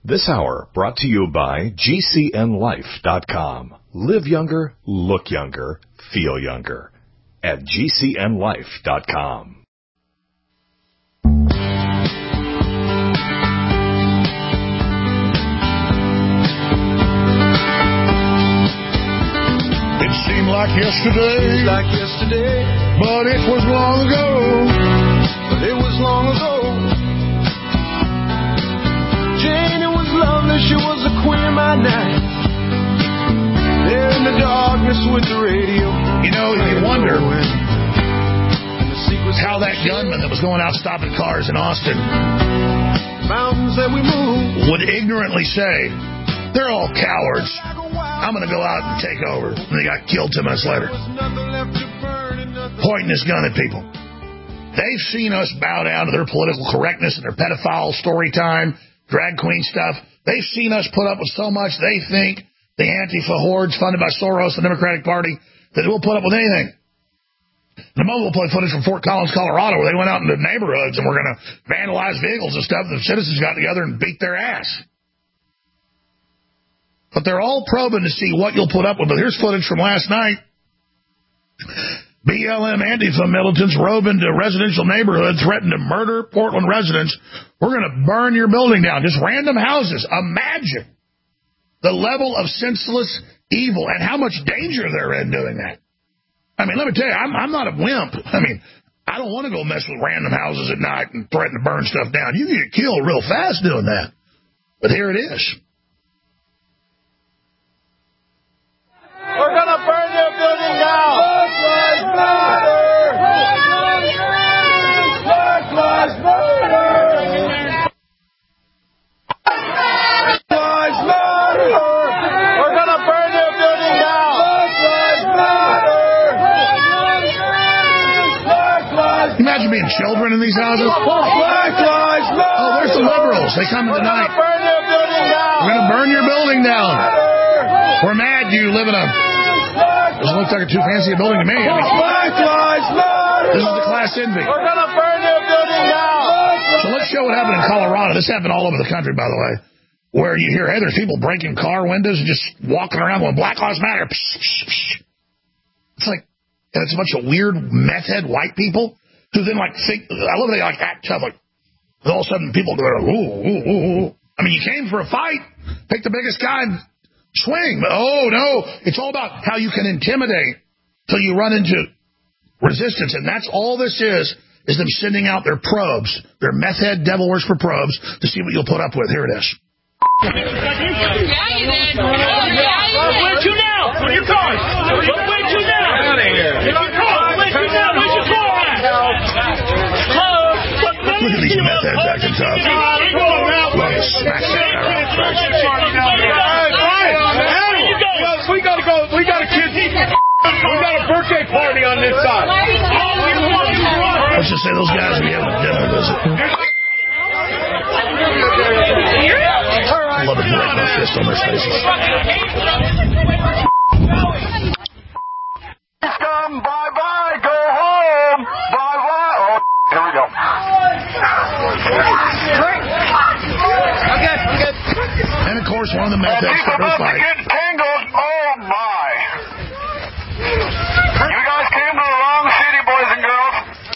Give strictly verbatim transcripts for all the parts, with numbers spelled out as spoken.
This hour brought to you by G C N life dot com. Live younger, look younger, feel younger at G C N life dot com. It seemed like yesterday, Seems like yesterday, but it was long ago. but it was long ago. Jane, it was lovely, she was the queen of my night. There in the darkness with the radio. You know, you wonder And the secrets how that gunman that was going out stopping cars in Austin mountains that we moved. would ignorantly say, they're all cowards. I'm going to go out and take over. And they got killed two minutes later. There was nothing left to burn and nothing. Pointing his gun at people. They've seen us bow down to their political correctness and their pedophile story time, drag queen stuff. They've seen us put up with so much they think the Antifa hordes funded by Soros, the Democratic Party, that we'll put up with anything. The moment we'll play footage from Fort Collins, Colorado, where they went out into neighborhoods and were going to vandalize vehicles and stuff. The citizens got together and beat their ass. But they're all probing to see what you'll put up with. But here's footage from last night. B L M Antifa militants rove into residential neighborhoods, threatened to murder Portland residents. We're going to burn your building down. Just random houses. Imagine the level of senseless evil and how much danger they're in doing that. I mean, let me tell you, I'm, I'm not a wimp. I mean, I don't want to go mess with random houses at night and threaten to burn stuff down. You can get killed real fast doing that. But here it is. We're gonna burn their building down. Black Lives Matter. Black Lives Matter. Lives Matter. We're gonna burn their building down. Black Lives Matter. Black Lives Can you imagine being children in these houses? Black Lives Matter. Oh, there's the liberals. They come in We're tonight. gonna burn their building down. We're going to burn your building down. We're mad you live in a... Doesn't look like a too fancy a building to me. I mean, Black Lives Matter. this is the class envy. We're gonna burn their building down. So let's show what happened in Colorado. This happened all over the country, by the way, where you hear, hey, there's people breaking car windows and just walking around going, Black Lives Matter. Psh, psh, psh. It's like, and it's a bunch of weird meth head white people who then like think, I love they like act tough, like all of a sudden people go, ooh, ooh, ooh, ooh. I mean, you came for a fight, pick the biggest guy and swing. But oh no, it's all about how you can intimidate till you run into resistance. And that's all this is, is them sending out their probes, their meth head devil worshipper probes to see what you'll put up with. Here it is. Yeah, you did. Oh, yeah, you did. Where'd you now? Where'd you go? Where'd you now? Get out of here. Where'd you go? Where'd you now? Where's your car at? Look at these meth heads acting tough. Love to smack that guy around the face. We gotta go. We got a kid. We got a birthday party on this side. Let's just say those guys will be having a dinner visit. I love it to break my fist on their faces. Come, bye bye, go home, bye bye. Oh, here we go. Okay, I'm good. And of course, one of the meth heads started a fight. Tangled. Oh my! You guys came to the wrong city, boys and girls.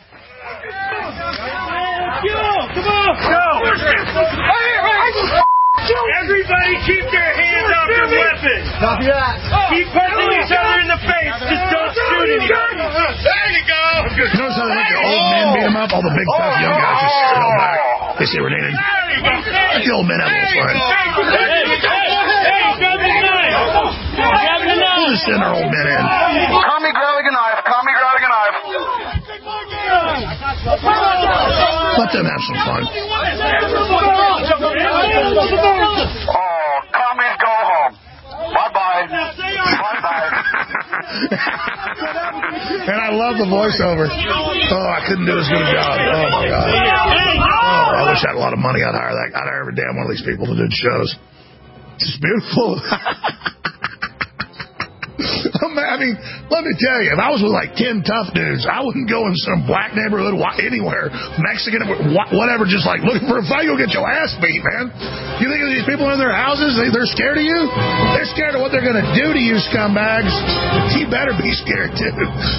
Come on. Go. Everybody keep their hands off your weapons. Copy that. Keep punching each other in the face. Just don't shoot anybody. There you go. You notice how they let the old men beat them up? All the big, tough young guys just fell back. They say we're needed. The old men have a little fun. We'll just send our old men in. Tommy grabbing a knife. Tommy grabbing a knife. Let them have some fun. Oh, commies go home. Bye-bye. Bye-bye. And I love the voiceover. Oh, I couldn't do as good a job. Oh, my God. Oh, I wish I had a lot of money. I'd hire that. I'd hire every damn one of these people to do shows. It's beautiful. I mean, mean, let me tell you, if I was with like ten tough dudes, I wouldn't go in some black neighborhood anywhere, Mexican, whatever, just like looking for a fight. You'll get your ass beat, man. You think of these people in their houses, they, they're scared of you? They're scared of what they're going to do to you, scumbags. You better be scared, too.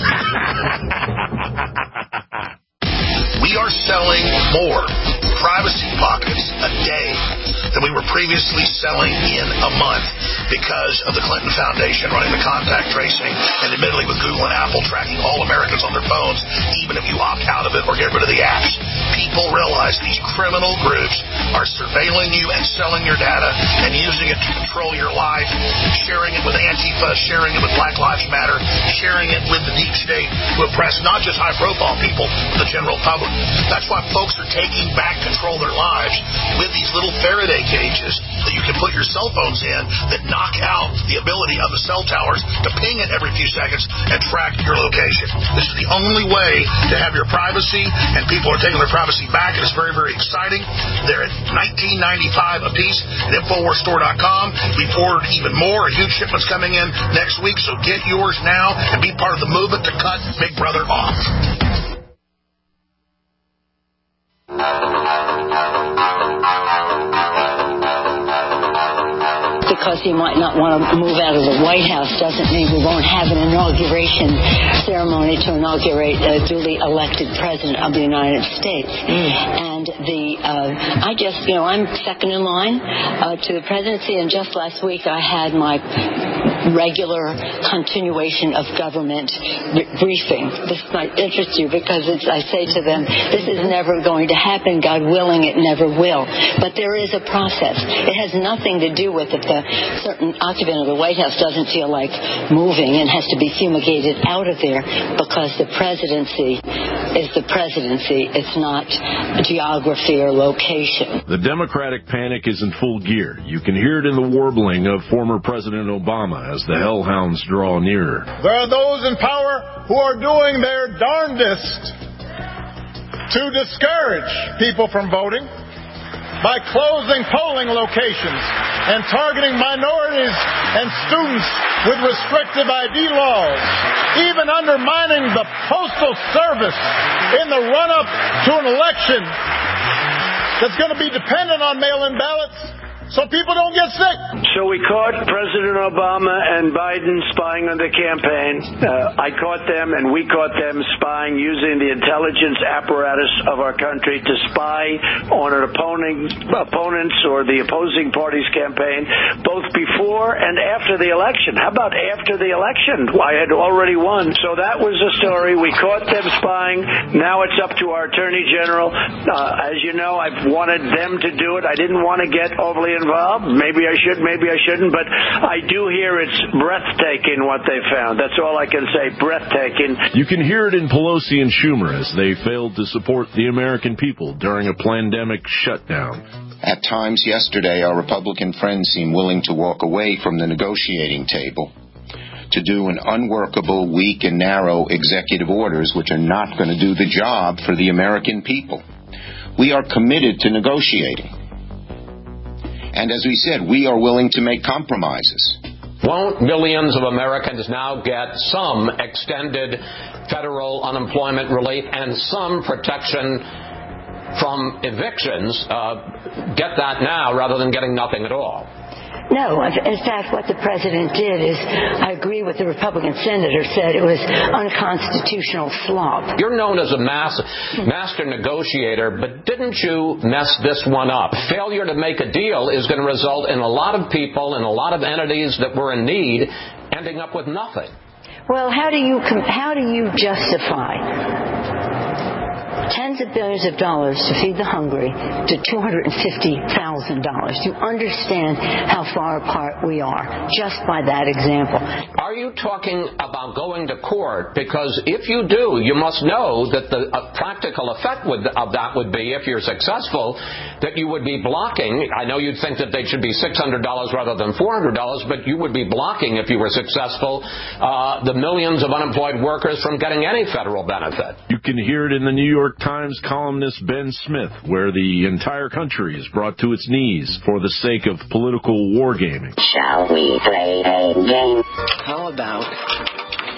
We are selling more privacy pockets a day than we were previously selling in a month because of the Clinton Foundation running the contact tracing and admittedly with Google and Apple tracking all Americans on their phones, even if you opt out of it or get rid of the apps. People realize these criminal groups are surveilling you and selling your data and using it to control your life, sharing it with Antifa, sharing it with Black Lives Matter, sharing it with the deep state to oppress not just high-profile people, but the general public. That's why folks are taking back control of their lives with these little Faraday cages that you can put your cell phones in that knock out the ability of the cell towers to ping it every few seconds and track your location. This is the only way to have your privacy, and people are taking their privacy back, and it's very, very exciting. They're at nineteen ninety-five a piece at Infowars Store dot com. We've ordered even more. A huge shipment's coming in next week, so get yours now and be part of the movement to cut Big Brother off. Because he might not want to move out of the White House doesn't mean we won't have an inauguration ceremony to inaugurate a duly elected president of the United States. Mm. And the uh, I just, you know, I'm second in line uh, to the presidency, and just last week I had my regular continuation of government b- briefing. This might interest you because it's, I say to them, this is never going to happen. God willing, it never will. But there is a process. It has nothing to do with if the certain occupant of the White House doesn't feel like moving and has to be fumigated out of there, because the presidency is the presidency. It's not geography or location. The Democratic panic is in full gear. You can hear it in the warbling of former President Obama as the hellhounds draw nearer. There are those in power who are doing their darndest to discourage people from voting by closing polling locations and targeting minorities and students with restrictive I D laws, even undermining the Postal Service in the run-up to an election that's going to be dependent on mail-in ballots so people don't get sick. So we caught President Obama and Biden spying on the campaign. Uh, I caught them and we caught them spying using the intelligence apparatus of our country to spy on an opponent, opponents or the opposing party's campaign, both before and after the election. How about after the election? I had already won. So that was the story. We caught them spying. Now it's up to our Attorney General. Uh, as you know, I've wanted them to do it. I didn't want to get overly involved. Maybe I should, maybe I shouldn't, but I do hear it's breathtaking what they found. That's all I can say, breathtaking. You can hear it in Pelosi and Schumer as they failed to support the American people during a pandemic shutdown. At times yesterday, our Republican friends seemed willing to walk away from the negotiating table to do an unworkable, weak, and narrow executive orders which are not going to do the job for the American people. We are committed to negotiating. And as we said, we are willing to make compromises. Won't millions of Americans now get some extended federal unemployment relief and some protection from evictions? Uh, get that now rather than getting nothing at all. No. In fact, what the president did is, I agree with the Republican senator, said it was unconstitutional slop. You're known as a mass, master negotiator, but didn't you mess this one up? Failure to make a deal is going to result in a lot of people and a lot of entities that were in need ending up with nothing. Well, how do you how do you justify tens of billions of dollars to feed the hungry to two hundred fifty thousand dollars? You understand how far apart we are just by that example. Are you talking about going to court? Because if you do, you must know that the uh, practical effect would, of that would be, if you're successful, that you would be blocking. I know you'd think that they should be six hundred dollars rather than four hundred dollars, but you would be blocking, if you were successful, uh, the millions of unemployed workers from getting any federal benefit. You can hear it in the New York Times columnist Ben Smith, where the entire country is brought to its knees for the sake of political wargaming. Shall we play a game? How about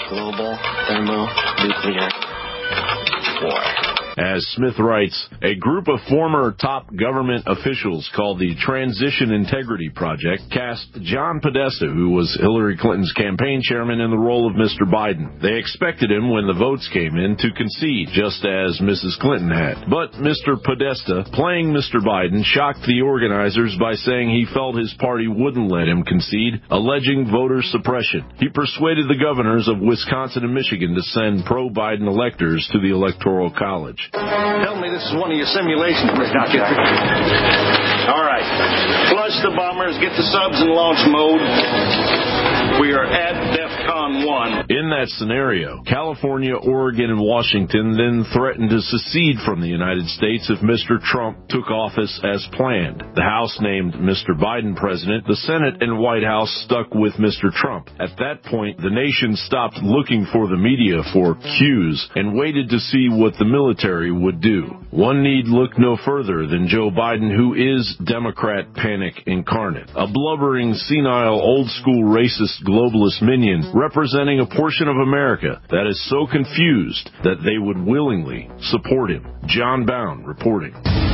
global thermonuclear war. As Smith writes, a group of former top government officials called the Transition Integrity Project cast John Podesta, who was Hillary Clinton's campaign chairman, in the role of Mister Biden. They expected him, when the votes came in, to concede, just as Missus Clinton had. But Mister Podesta, playing Mister Biden, shocked the organizers by saying he felt his party wouldn't let him concede, alleging voter suppression. He persuaded the governors of Wisconsin and Michigan to send pro-Biden electors to the Electoral College. Tell me this is one of your simulations, Mister Doctor. All right. Flush the bombers, get the subs in launch mode. We are at DEFCON one. In that scenario, California, Oregon, and Washington then threatened to secede from the United States if Mister Trump took office as planned. The House named Mister Biden president. The Senate and White House stuck with Mister Trump. At that point, the nation stopped looking for the media for cues and waited to see what the military would do. One need look no further than Joe Biden, who is Democrat panic incarnate, a blubbering, senile, old-school racist globalist minion representing a portion of America that is so confused that they would willingly support him. John Bound reporting.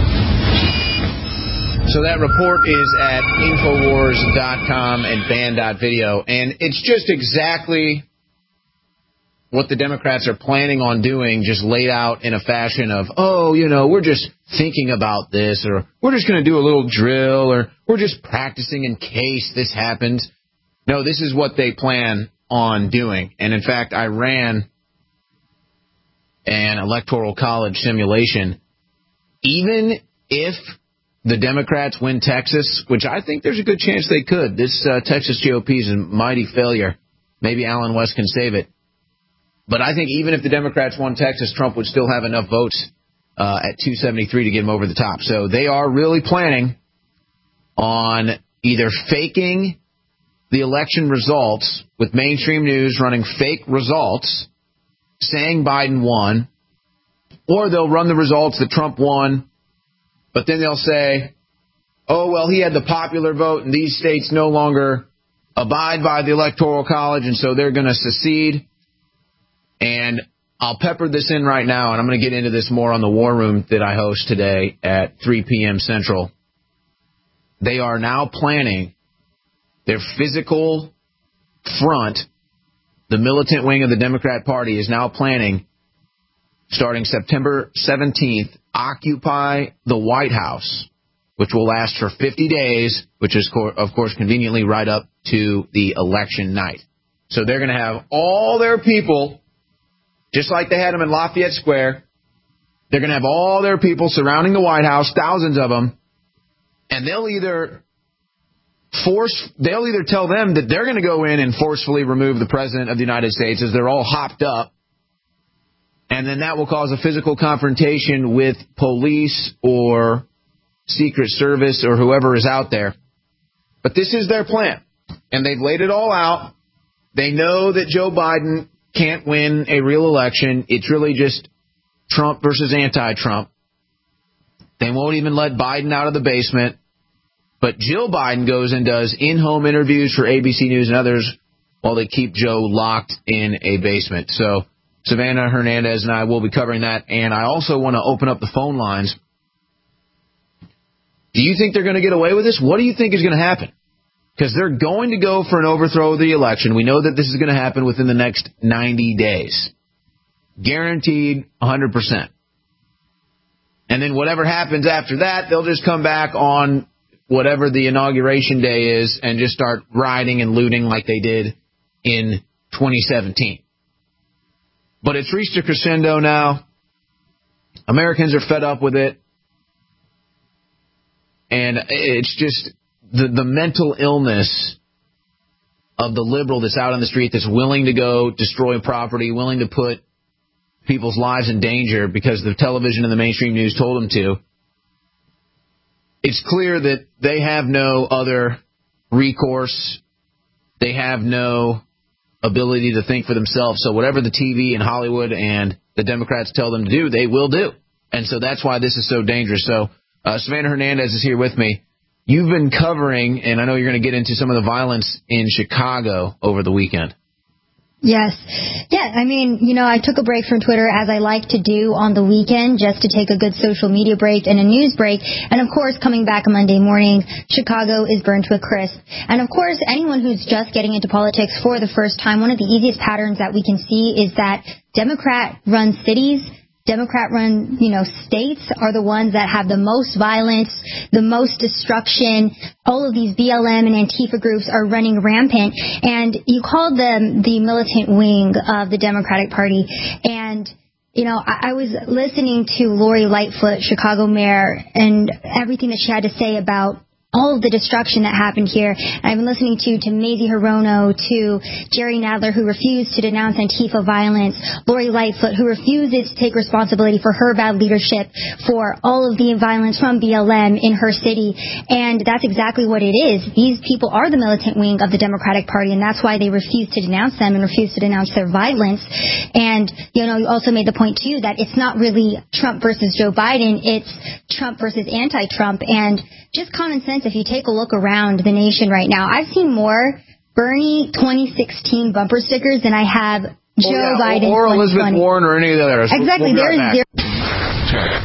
So that report is at Infowars dot com and Band dot video, and it's just exactly what the Democrats are planning on doing, just laid out in a fashion of, oh, you know, we're just thinking about this, or we're just going to do a little drill, or we're just practicing in case this happens. No, this is what they plan on doing. And in fact, I ran an electoral college simulation. Even if the Democrats win Texas, which I think there's a good chance they could, this uh, Texas G O P is a mighty failure. Maybe Allen West can save it. But I think even if the Democrats won Texas, Trump would still have enough votes uh, at two seventy-three to get him over the top. So they are really planning on either faking the election results with mainstream news running fake results, saying Biden won, or they'll run the results that Trump won, but then they'll say, oh, well, he had the popular vote, and these states no longer abide by the Electoral College, and so they're going to secede. And I'll pepper this in right now, and I'm going to get into this more on the War Room that I host today at three p.m. Central. They are now planning their physical front. The militant wing of the Democrat Party is now planning, starting September seventeenth, occupy the White House, which will last for fifty days, which is, of course, conveniently right up to the election night. So they're going to have all their people, just like they had them in Lafayette Square. They're going to have all their people surrounding the White House, thousands of them, and they'll either force, they'll either tell them that they're going to go in and forcefully remove the president of the United States as they're all hopped up, and then that will cause a physical confrontation with police or Secret Service or whoever is out there. But this is their plan, and they've laid it all out. They know that Joe Biden can't win a real election. It's really just Trump versus anti-Trump. They won't even let Biden out of the basement. But Jill Biden goes and does in-home interviews for A B C News and others while they keep Joe locked in a basement. So Savannah Hernandez and I will be covering that. And I also want to open up the phone lines. Do you think they're going to get away with this? What do you think is going to happen? Because they're going to go for an overthrow of the election. We know that this is going to happen within the next ninety days. Guaranteed one hundred percent. And then whatever happens after that, they'll just come back on whatever the inauguration day is and just start rioting and looting like they did in twenty seventeen. But it's reached a crescendo now. Americans are fed up with it. And it's just the, the mental illness of the liberal that's out on the street that's willing to go destroy property, willing to put people's lives in danger because the television and the mainstream news told them to. It's clear that they have no other recourse. They have no ability to think for themselves. So whatever the T V and Hollywood and the Democrats tell them to do, they will do. And so that's why this is so dangerous. So uh, Savannah Hernandez is here with me. You've been covering, and I know you're going to get into some of the violence in Chicago over the weekend. Yes. Yeah, I mean, you know, I took a break from Twitter as I like to do on the weekend, just to take a good social media break and a news break. And, of course, coming back on Monday morning, Chicago is burned to a crisp. And, of course, anyone who's just getting into politics for the first time, one of the easiest patterns that we can see is that Democrat-run cities, Democrat-run, you know, states are the ones that have the most violence, the most destruction. All of these B L M and Antifa groups are running rampant. And you called them the militant wing of the Democratic Party. And, you know, I, I was listening to Lori Lightfoot, Chicago mayor, and everything that she had to say about all of the destruction that happened here. And I've been listening to, to Mazie Hirono, to Jerry Nadler, who refused to denounce Antifa violence, Lori Lightfoot, who refuses to take responsibility for her bad leadership, for all of the violence from B L M in her city. And that's exactly what it is. These people are the militant wing of the Democratic Party, and that's why they refuse to denounce them and refuse to denounce their violence. And, you know, you also made the point, too, that it's not really Trump versus Joe Biden, it's Trump versus anti-Trump. And just common sense, if you take a look around the nation right now, I've seen more Bernie twenty sixteen bumper stickers than I have Joe oh, yeah. Biden. Or Elizabeth Warren or any of the others. Exactly. We'll There's right zero.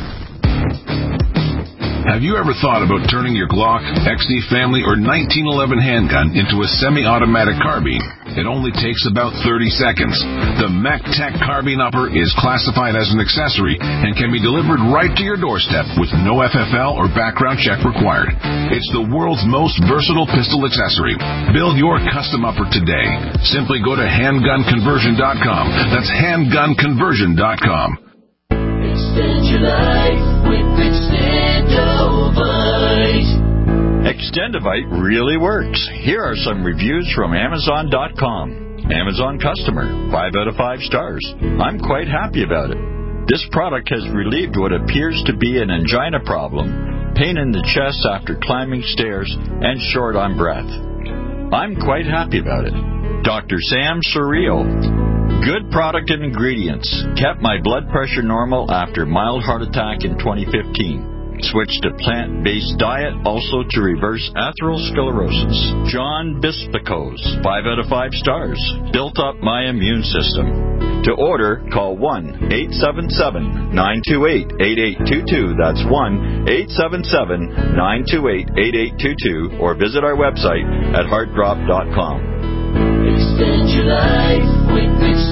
Have you ever thought about turning your Glock, X D Family, or nineteen eleven handgun into a semi-automatic carbine? It only takes about thirty seconds. The MacTech Carbine Upper is classified as an accessory and can be delivered right to your doorstep with no F F L or background check required. It's the world's most versatile pistol accessory. Build your custom upper today. Simply go to handgun conversion dot com. That's handgun conversion dot com. Extend your life with Extendovite. Extendovite really works. Here are some reviews from Amazon dot com. Amazon customer, five out of five stars. I'm quite happy about it. This product has relieved what appears to be an angina problem, pain in the chest after climbing stairs, and short on breath. I'm quite happy about it. Doctor Sam Surreal. Good product and ingredients. Kept my blood pressure normal after mild heart attack in twenty fifteen. Switched to plant-based diet, also to reverse atherosclerosis. John Bispicos, five out of five stars. Built up my immune system. To order, call one eight seven seven, nine two eight, eight eight two two. That's one eight seven seven, nine two eight, eight eight two two. Or visit our website at heart drop dot com. Extend your life with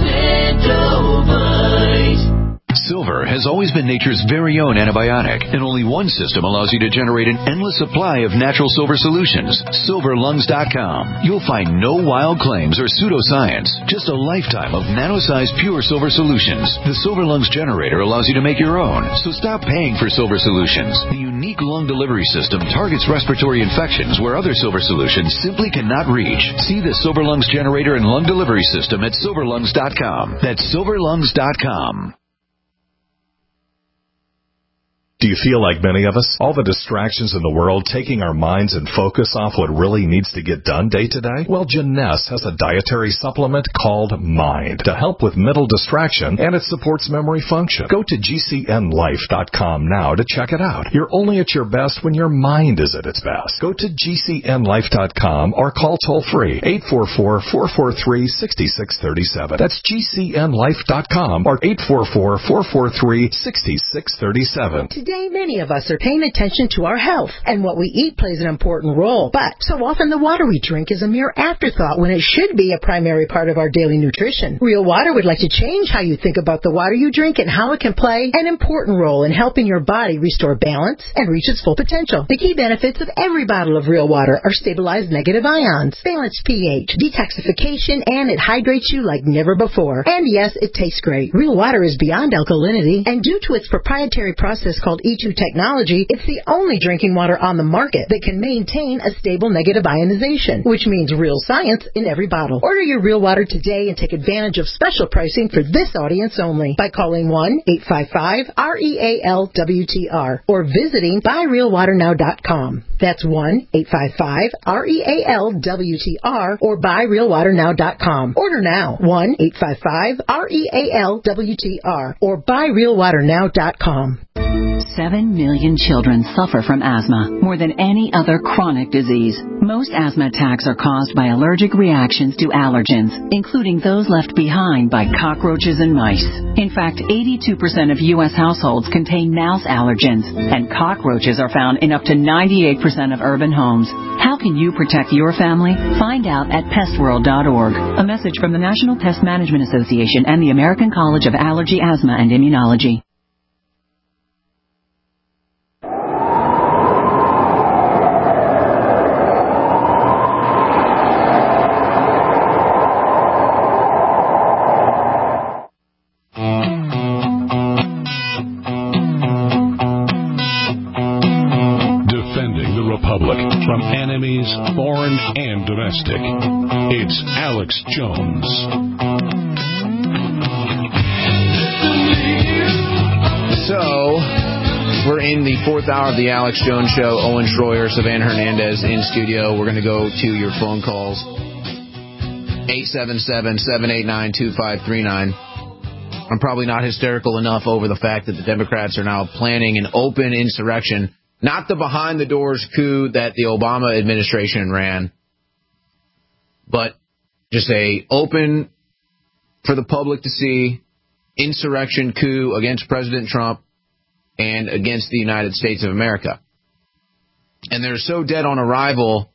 Extendovite. Silver has always been nature's very own antibiotic, and only one system allows you to generate an endless supply of natural silver solutions. silver lungs dot com. You'll find no wild claims or pseudoscience, just a lifetime of nano-sized pure silver solutions. The Silver Lungs generator allows you to make your own, so stop paying for silver solutions. The unique lung delivery system targets respiratory infections where other silver solutions simply cannot reach. See the Silver Lungs generator and lung delivery system at silver lungs dot com. That's silver lungs dot com. Do you feel like many of us? All the distractions in the world taking our minds and focus off what really needs to get done day to day? Well, Jeunesse has a dietary supplement called Mind to help with mental distraction, and it supports memory function. Go to G C N life dot com now to check it out. You're only at your best when your mind is at its best. Go to G C N life dot com or call toll-free eight four four, four four three, six six three seven. That's G C N life dot com or eight four four, four four three, six six three seven. Today, many of us are paying attention to our health, and what we eat plays an important role. But so often the water we drink is a mere afterthought when it should be a primary part of our daily nutrition. Real Water would like to change how you think about the water you drink and how it can play an important role in helping your body restore balance and reach its full potential. The key benefits of every bottle of Real Water are stabilized negative ions, balanced pH, detoxification, and it hydrates you like never before. And yes, it tastes great. Real Water is beyond alkalinity, and due to its proprietary process called E two technology, it's the only drinking water on the market that can maintain a stable negative ionization, which means real science in every bottle. Order your Real Water today and take advantage of special pricing for this audience only by calling one eight five five, R E A L W T R or visiting buy real water now dot com. That's one eight five five, R E A L W T R or buy real water now dot com. Order now, one eight five five, R E A L W T R or buy real water now dot com. Seven million children suffer from asthma, more than any other chronic disease. Most asthma attacks are caused by allergic reactions to allergens, including those left behind by cockroaches and mice. In fact, eighty-two percent of U S households contain mouse allergens, and cockroaches are found in up to ninety-eight percent of urban homes. How can you protect your family? Find out at pest world dot org. A message from the National Pest Management Association and the American College of Allergy, Asthma, and Immunology. From enemies, foreign and domestic, it's Alex Jones. So, we're in the fourth hour of the Alex Jones Show. Owen Schroyer, Savannah Hernandez in studio. We're going to go to your phone calls. eight seven seven, seven eight nine, two five three nine. I'm probably not hysterical enough over the fact that the Democrats are now planning an open insurrection. Not the behind-the-doors coup that the Obama administration ran, but just a open, for the public to see, insurrection coup against President Trump and against the United States of America. And they're so dead on arrival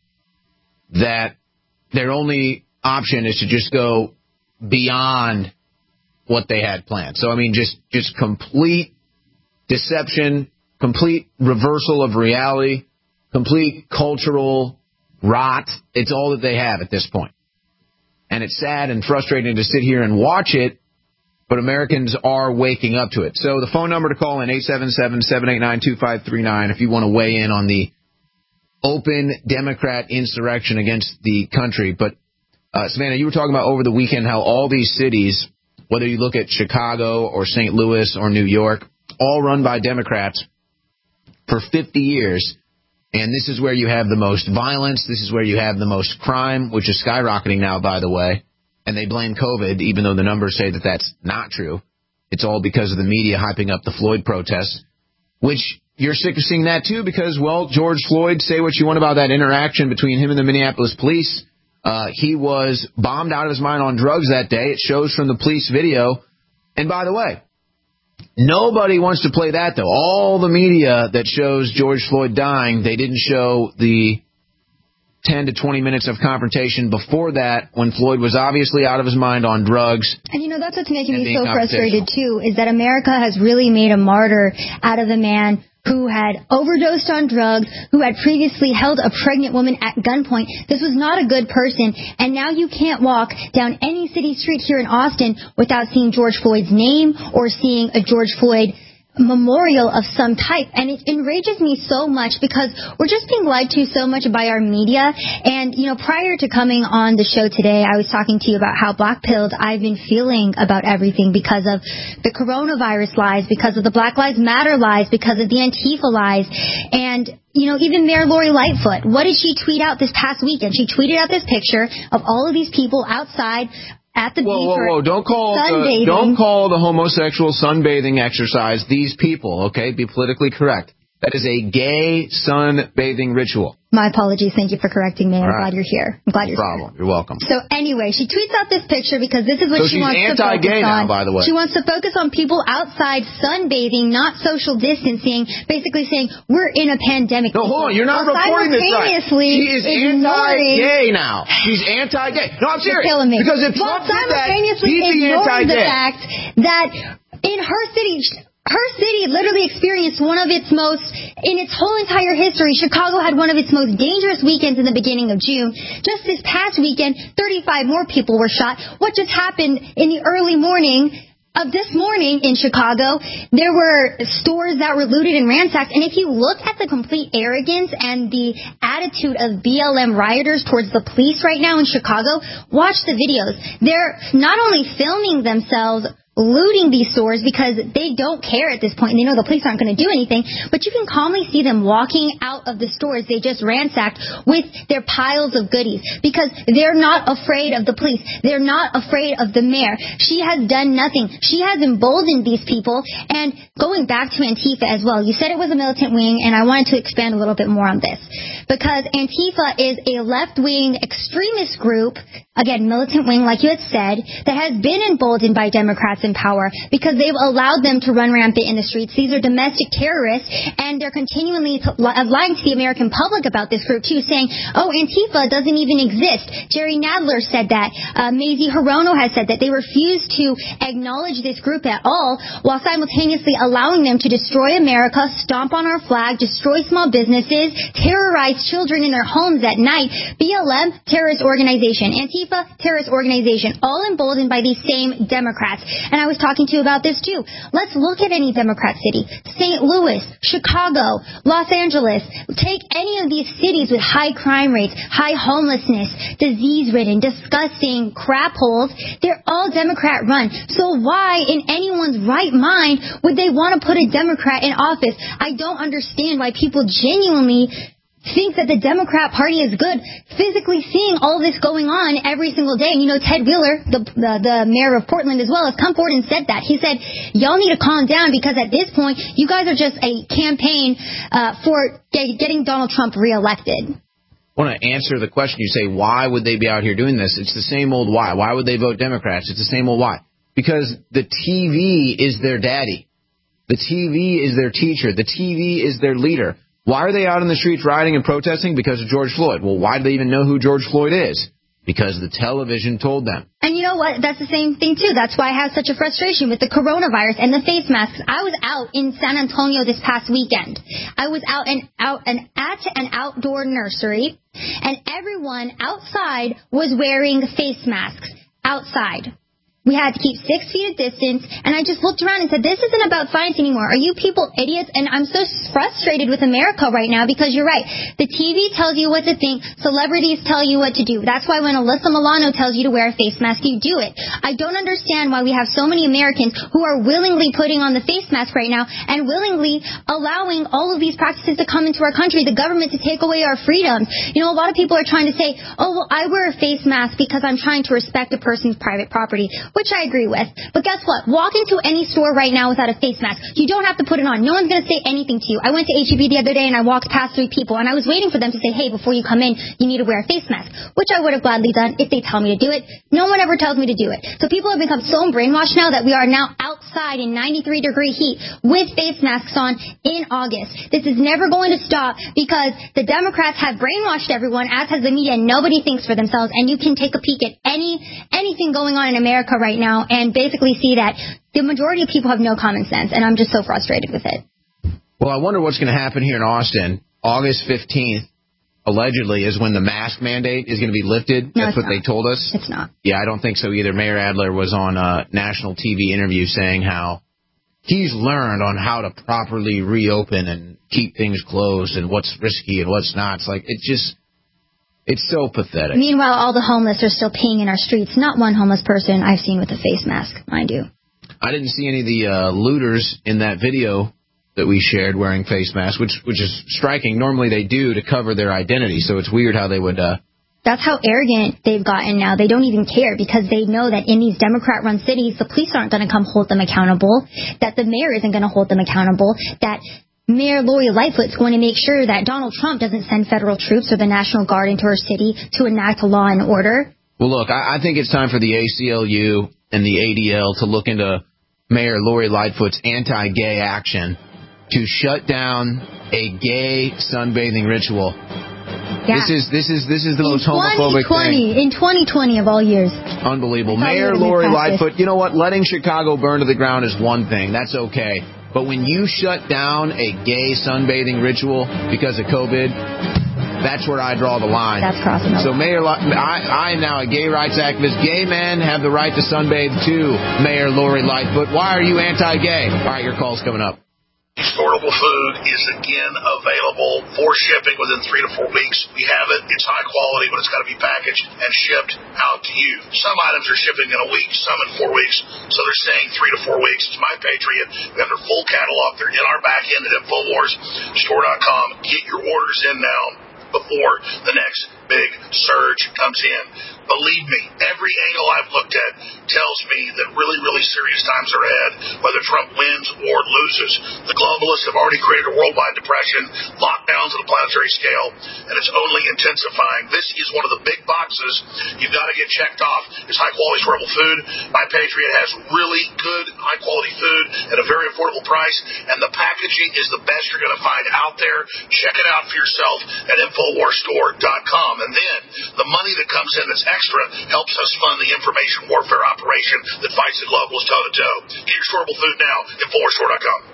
that their only option is to just go beyond what they had planned. So, I mean, just, just complete deception, complete reversal of reality, complete cultural rot. It's all that they have at this point. And it's sad and frustrating to sit here and watch it, but Americans are waking up to it. So the phone number to call in, eight seven seven, seven eight nine, two five three nine, if you want to weigh in on the open Democrat insurrection against the country. But, uh, Savannah, you were talking about over the weekend how all these cities, whether you look at Chicago or Saint Louis or New York, all run by Democrats for fifty years, and this is where you have the most violence, this is where you have the most crime, which is skyrocketing now, by the way, and they blame COVID, even though the numbers say that that's not true. It's all because of the media hyping up the Floyd protests, which you're sick of seeing that too because, well, George Floyd, say what you want about that interaction between him and the Minneapolis police. Uh, he was bombed out of his mind on drugs that day. It shows from the police video. And by the way, nobody wants to play that, though. All the media that shows George Floyd dying, they didn't show the ten to twenty minutes of confrontation before that when Floyd was obviously out of his mind on drugs. And, you know, that's what's making me so frustrated, too, is that America has really made a martyr out of a man who had overdosed on drugs, who had previously held a pregnant woman at gunpoint. This was not a good person, and now you can't walk down any city street here in Austin without seeing George Floyd's name or seeing a George Floyd memorial of some type. And it enrages me so much because we're just being lied to so much by our media. And, you know, prior to coming on the show today, I was talking to you about how black-pilled I've been feeling about everything because of the coronavirus lies, because of the Black Lives Matter lies, because of the Antifa lies. And, you know, even Mayor Lori Lightfoot, what did she tweet out this past weekend? She tweeted out this picture of all of these people outside at the whoa, beach. Whoa, whoa, don't call the, don't call the homosexual sunbathing exercise these people, okay? Be politically correct. That is a gay sunbathing ritual. My apologies. Thank you for correcting me. I'm right. glad you're here. I'm glad no you're problem. here. You're welcome. So anyway, she tweets out this picture because this is what so she wants to focus anti-gay on. Now, by the way. She wants to focus on people outside sunbathing, not social distancing, basically saying we're in a pandemic. No, hold on. You're not well, reporting this right. She is anti-gay now. She's anti-gay. No, I'm serious. Killing me. Because if well, Trump did that, he'd be anti-gay. The fact that in her city... Her city literally experienced one of its most, in its whole entire history, Chicago had one of its most dangerous weekends in the beginning of June. Just this past weekend, thirty-five more people were shot. What just happened in the early morning of this morning in Chicago? There were stores that were looted and ransacked. And if you look at the complete arrogance and the attitude of B L M rioters towards the police right now in Chicago, watch the videos. They're not only filming themselves looting these stores because they don't care at this point. They know the police aren't going to do anything, but you can calmly see them walking out of the stores they just ransacked with their piles of goodies because they're not afraid of the police. They're not afraid of the mayor. She has done nothing. She has emboldened these people. And going back to Antifa as well, you said it was a militant wing, and I wanted to expand a little bit more on this because Antifa is a left-wing extremist group, again, militant wing, like you had said, that has been emboldened by Democrats in power because they've allowed them to run rampant in the streets. These are domestic terrorists, and they're continually t- lying to the American public about this group, too, saying, oh, Antifa doesn't even exist. Jerry Nadler said that. Uh, Mazie Hirono has said that. They refuse to acknowledge this group at all while simultaneously allowing them to destroy America, stomp on our flag, destroy small businesses, terrorize children in their homes at night. B L M, terrorist organization. Antifa, terrorist organization. All emboldened by these same Democrats. And I was talking to you about this too. Let's look at any Democrat city. Saint Louis, Chicago, Los Angeles. Take any of these cities with high crime rates, high homelessness, disease-ridden, disgusting crap holes. They're all Democrat run. So why in anyone's right mind would they want to put a Democrat in office? I don't understand why people genuinely think that the Democrat Party is good, physically seeing all this going on every single day. And, you know, Ted Wheeler, the, the the mayor of Portland as well, has come forward and said that. He said, y'all need to calm down because at this point, you guys are just a campaign uh, for get, getting Donald Trump reelected. I want to answer the question. You say, why would they be out here doing this? It's the same old why. Why would they vote Democrats? It's the same old why. Because the T V is their daddy. The T V is their teacher. The T V is their leader. Why are they out in the streets rioting and protesting? Because of George Floyd. Well, why do they even know who George Floyd is? Because the television told them. And you know what? That's the same thing, too. That's why I have such a frustration with the coronavirus and the face masks. I was out in San Antonio this past weekend. I was out and out and at an outdoor nursery, and everyone outside was wearing face masks outside. We had to keep six feet of distance, and I just looked around and said, this isn't about science anymore. Are you people idiots? And I'm so frustrated with America right now because you're right. The T V tells you what to think. Celebrities tell you what to do. That's why when Alyssa Milano tells you to wear a face mask, you do it. I don't understand why we have so many Americans who are willingly putting on the face mask right now and willingly allowing all of these practices to come into our country, the government to take away our freedoms. You know, a lot of people are trying to say, oh, well, I wear a face mask because I'm trying to respect a person's private property, which I agree with. But guess what? Walk into any store right now without a face mask. You don't have to put it on. No one's going to say anything to you. I went to H E B the other day and I walked past three people and I was waiting for them to say, hey, before you come in, you need to wear a face mask, which I would have gladly done if they tell me to do it. No one ever tells me to do it. So people have become so brainwashed now that we are now outside in ninety-three degree heat with face masks on in August. This is never going to stop because the Democrats have brainwashed everyone, as has the media, and nobody thinks for themselves. And you can take a peek at any anything going on in America right now and basically see that the majority of people have no common sense, and I'm just so frustrated with it. Well, I wonder what's going to happen here in Austin. August fifteenth, allegedly, is when the mask mandate is going to be lifted. No, That's what not. they told us. It's not. Yeah, I don't think so either. Mayor Adler was on a national T V interview saying how he's learned on how to properly reopen and keep things closed and what's risky and what's not. It's like, it's just... It's so pathetic. Meanwhile, all the homeless are still peeing in our streets. Not one homeless person I've seen with a face mask, mind you. I didn't see any of the uh, looters in that video that we shared wearing face masks, which which is striking. Normally they do to cover their identity, so it's weird how they would... Uh, That's how arrogant they've gotten now. They don't even care because they know that in these Democrat-run cities, the police aren't going to come hold them accountable, that the mayor isn't going to hold them accountable, that Mayor Lori Lightfoot's going to make sure that Donald Trump doesn't send federal troops or the National Guard into her city to enact law and order. Well, look, I, I think it's time for the A C L U and the A D L to look into Mayor Lori Lightfoot's anti-gay action to shut down a gay sunbathing ritual. Yeah. This is this is this is the in most homophobic thing. In twenty twenty of all years. Unbelievable. Mayor Lori Lightfoot, you know what? Letting Chicago burn to the ground is one thing. That's okay. But when you shut down a gay sunbathing ritual because of COVID, that's where I draw the line. That's crossing the So Mayor, I, I am now a gay rights activist. Gay men have the right to sunbathe too, Mayor Lori Lightfoot. Why are you anti-gay? All right, your call's coming up. Storable food is again available for shipping within three to four weeks. We have it. It's high quality, but it's got to be packaged and shipped out to you. Some items are shipping in a week, some in four weeks. So they're saying three to four weeks. It's My Patriot. We have their full catalog. They're in our back end at Infowars Store dot com. Get your orders in now before the next big surge comes in. Believe me, every angle I've looked at tells me that really, really serious times are ahead, whether Trump wins or loses. The globalists have already created a worldwide depression, lockdowns on a planetary scale, and it's only intensifying. This is one of the big boxes you've got to get checked off. Is high-quality storable food. My Patriot has really good, high-quality food at a very affordable price, and the packaging is the best you're going to find out there. Check it out for yourself at Infowars Store dot com. And then the money that comes in that's extra helps us fund the information warfare operation that fights the globalists toe-to-toe. Get your storable food now at Infowars Store dot com.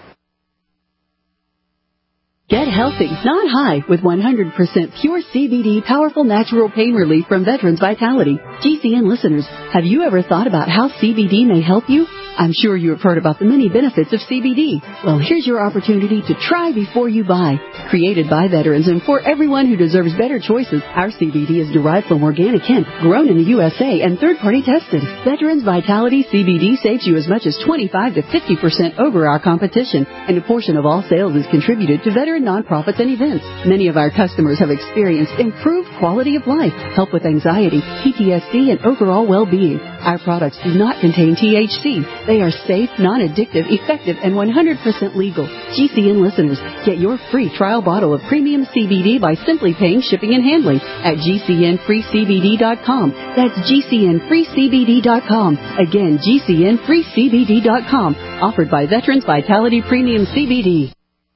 Get healthy, not high, with one hundred percent pure C B D powerful natural pain relief from Veterans Vitality. G C N listeners, have you ever thought about how C B D may help you? I'm sure you have heard about the many benefits of C B D. Well, here's your opportunity to try before you buy. Created by veterans and for everyone who deserves better choices, our C B D is derived from organic hemp, grown in the U S A and third-party tested. Veterans Vitality C B D saves you as much as twenty-five to fifty percent over our competition, and a portion of all sales is contributed to veteran nonprofits and events. Many of our customers have experienced improved quality of life, help with anxiety, P T S D, and overall well-being. Our products do not contain T H C. They are safe, non-addictive, effective, and one hundred percent legal. G C N listeners, get your free trial bottle of premium C B D by simply paying shipping and handling at G C N free C B D dot com. That's G C N free C B D dot com. Again, G C N free C B D dot com. Offered by Veterans Vitality Premium C B D.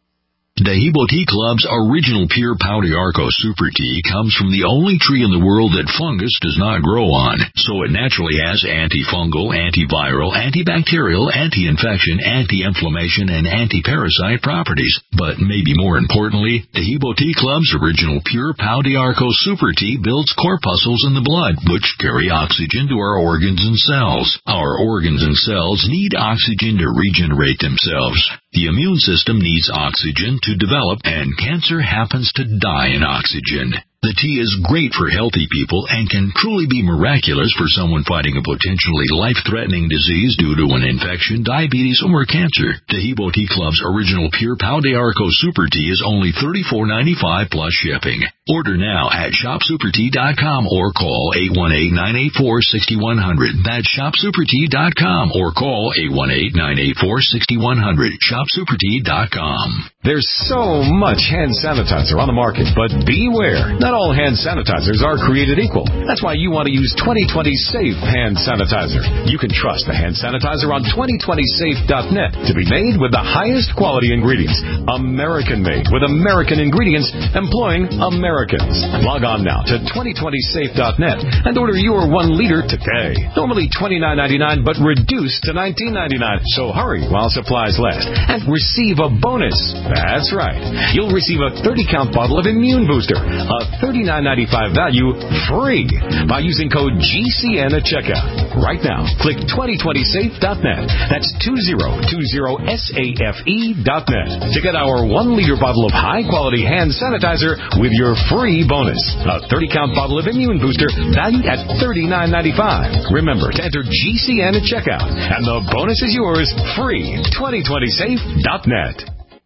Dehibo Tea Club's original pure Pau d'Arco Super Tea comes from the only tree in the world that fungus does not grow on, so it naturally has antifungal, antiviral, antibacterial, anti-infection, anti-inflammation, and anti-parasite properties. But maybe more importantly, Dehibo Tea Club's original pure Pau d'Arco Super Tea builds corpuscles in the blood, which carry oxygen to our organs and cells. Our organs and cells need oxygen to regenerate themselves. The immune system needs oxygen to develop, and cancer happens to die in oxygen. The tea is great for healthy people and can truly be miraculous for someone fighting a potentially life-threatening disease due to an infection, diabetes, or cancer. Dehibo Tea Club's original pure Pau d'Arco Super Tea is only thirty-four ninety-five plus shipping. Order now at shop super tea dot com or call eight one eight, nine eight four, six one zero zero. That's shop super tea dot com or call eight one eight, nine eight four, six one zero zero. shop super tea dot com. There's so much hand sanitizer on the market, but beware. Not all hand sanitizers are created equal. That's why you want to use twenty twenty Safe Hand Sanitizer. You can trust the hand sanitizer on twenty twenty safe dot net to be made with the highest quality ingredients. American-made with American ingredients employing Americans. Log on now to twenty twenty safe dot net and order your one liter today. Normally twenty-nine ninety-nine, but reduced to nineteen ninety-nine. So hurry while supplies last and receive a bonus. That's right. You'll receive a thirty count bottle of Immune Booster, a thirty-nine ninety-five value, free by using code G C N at checkout. Right now, click twenty twenty safe dot net. That's two zero two zero safe dot net to get our one liter bottle of high-quality hand sanitizer with your free bonus. A thirty count bottle of Immune Booster valued at thirty-nine ninety-five. Remember to enter G C N at checkout, and the bonus is yours free. twenty twenty safe dot net.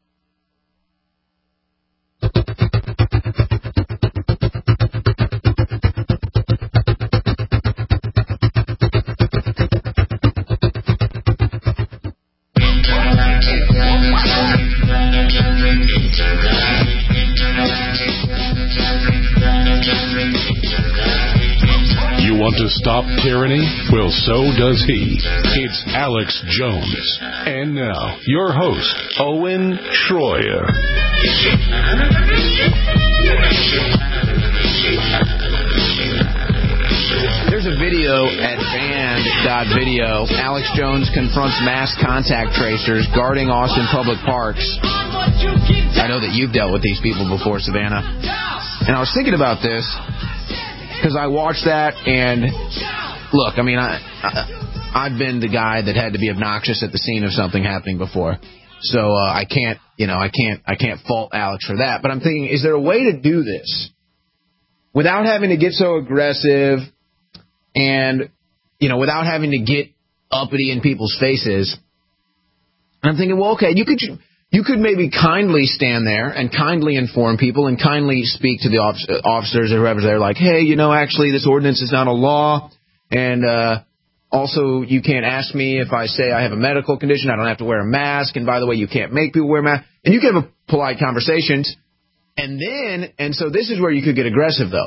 You want to stop tyranny? Well, so does he. It's Alex Jones. And now, your host, Owen Schroyer. There's a video at band dot video. Alex Jones confronts mass contact tracers guarding Austin public parks. I know that you've dealt with these people before, Savannah. And I was thinking about this because I watched that, and look, I mean, I, I, I've been the guy that had to be obnoxious at the scene of something happening before. So uh, I can't, you know, I can't, I can't fault Alex for that. But I'm thinking, is there a way to do this without having to get so aggressive and, you know, without having to get uppity in people's faces? And I'm thinking, well, okay, you could you could maybe kindly stand there and kindly inform people and kindly speak to the officers or whoever's there, like, hey, you know, actually this ordinance is not a law, and uh, also you can't ask me if I say I have a medical condition, I don't have to wear a mask, and by the way, you can't make people wear masks, and you can have a polite conversations. And then, and so this is where you could get aggressive, though.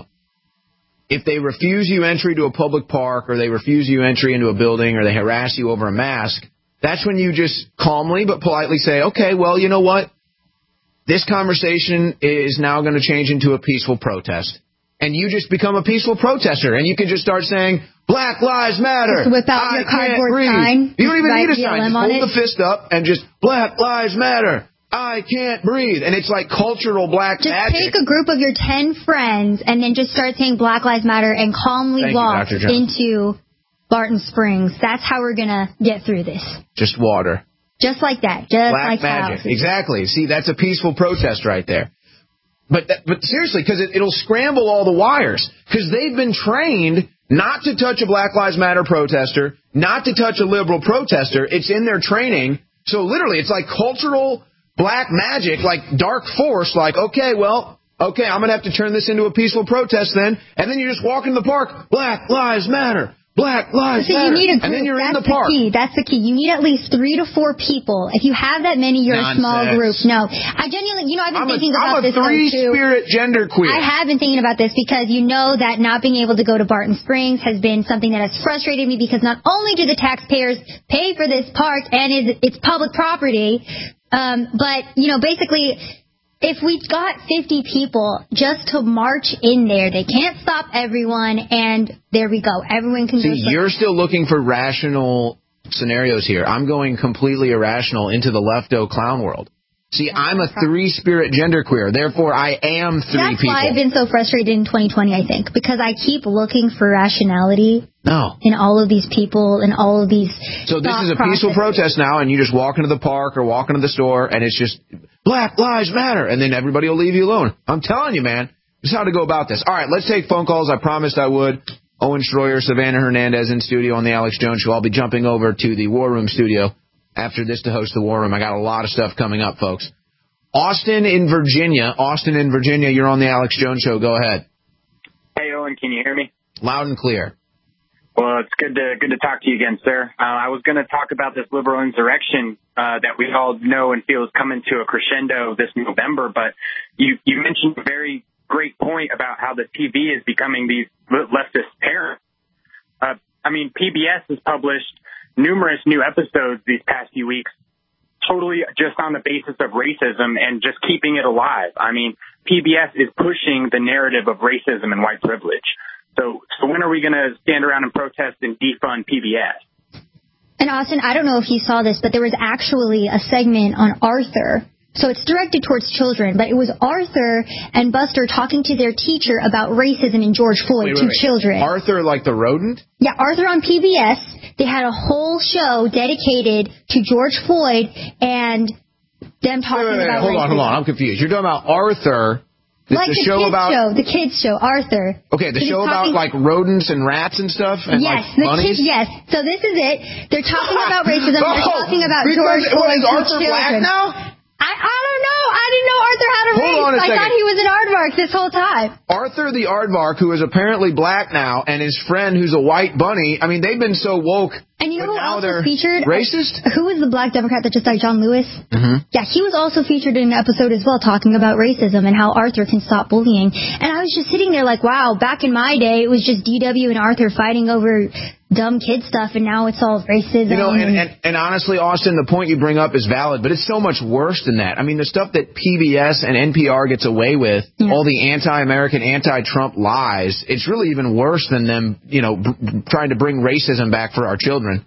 If they refuse you entry to a public park, or they refuse you entry into a building, or they harass you over a mask, that's when you just calmly but politely say, okay, well, you know what? This conversation is now going to change into a peaceful protest. And you just become a peaceful protester, and you can just start saying, Black Lives Matter. Just whip out I your cardboard can't sign. breathe. You don't even need a B L M sign. Just on hold it. the fist up and just, Black Lives Matter. I can't breathe. And it's like cultural black Just magic. take a group of your ten friends and then just start saying Black Lives Matter and calmly Thank you, walk Doctor Jones. into Barton Springs. That's how we're going to get through this. Just water. Just like that. Just Black like magic. how. Exactly. See, that's a peaceful protest right there. But that, but seriously, because it, it'll scramble all the wires. Because they've been trained not to touch a Black Lives Matter protester, not to touch a liberal protester. It's in their training. So literally, it's like cultural black magic, like dark force, like, okay, well, okay, I'm going to have to turn this into a peaceful protest then. And then you just walk in the park, Black Lives Matter. Black Lives So Matter. you need a group. And then you're That's in the park. key. That's the key. You need at least three to four people. If you have that many, you're Nonsense. a small group. No. I genuinely, you know, I've been I'm thinking a, about I'm a this though, too. three-spirit genderqueer. I have been thinking about this because you know that not being able to go to Barton Springs has been something that has frustrated me, because not only do the taxpayers pay for this park and is it's public property, um, but, you know, basically, if we got fifty people just to march in there, they can't stop everyone, and there we go. Everyone can See, go. you're still looking for rational scenarios here. I'm going completely irrational into the lefto clown world. See, I'm a three-spirit genderqueer. Therefore, I am three That's people. why I've been so frustrated in twenty twenty, I think, because I keep looking for rationality No. in all of these people and all of these So this thought is a peaceful processes. protest now, and you just walk into the park or walk into the store, and it's just Black Lives Matter, and then everybody will leave you alone. I'm telling you, man. This is how to go about this. All right, let's take phone calls. I promised I would. Owen Schroyer, Savannah Hernandez in studio on the Alex Jones Show. I'll be jumping over to the War Room studio after this to host the War Room. I got a lot of stuff coming up, folks. Austin in Virginia. Austin in Virginia, you're on the Alex Jones Show. Go ahead. Hey, Owen, can you hear me? Loud and clear. Well, it's good to good to talk to you again, sir. Uh, I was going to talk about this liberal insurrection uh, that we all know and feel is coming to a crescendo this November, but you, you mentioned a very great point about how the T V is becoming these leftist parents. Uh, I mean, P B S has published numerous new episodes these past few weeks, totally just on the basis of racism and just keeping it alive. I mean, P B S is pushing the narrative of racism and white privilege. So, so when are we going to stand around and protest and defund P B S? And Austin, I don't know if you saw this, but there was actually a segment on Arthur. So it's directed towards children, but it was Arthur and Buster talking to their teacher about racism in George Floyd Wait, wait, to wait. children. Arthur, like the rodent? Yeah, Arthur on P B S. They had a whole show dedicated to George Floyd and them talking Wait, wait, wait. about Hold racism. on, hold on. I'm confused. You're talking about Arthur. The, Like the the show kids about show, the kids show, Arthur. Okay, the It is show about talking- like rodents and rats and stuff, and yes, like the bunnies. kids, yes. So this is it. They're talking about racism. They're Oh, talking about because- George what, Floyd is to Arthur black children. now? I, I don't know. I didn't know Arthur had a Hold race. on a I second. thought he was an aardvark this whole time. Arthur the aardvark, who is apparently black now, and his friend, who's a white bunny. I mean, they've been so woke. And you know but who now else they're was featured? Racist? Who was the black Democrat that just died? John Lewis? Mm-hmm. Yeah, he was also featured in an episode as well, talking about racism and how Arthur can stop bullying. And I was just sitting there like, wow, back in my day, it was just D W and Arthur fighting over dumb kid stuff, and now it's all racism. You know, and, and, and honestly, Austin, the point you bring up is valid, but it's so much worse than that. I mean, the stuff that P B S and N P R gets away with, yeah. all the anti-American, anti-Trump lies, it's really even worse than them, you know, b- trying to bring racism back for our children.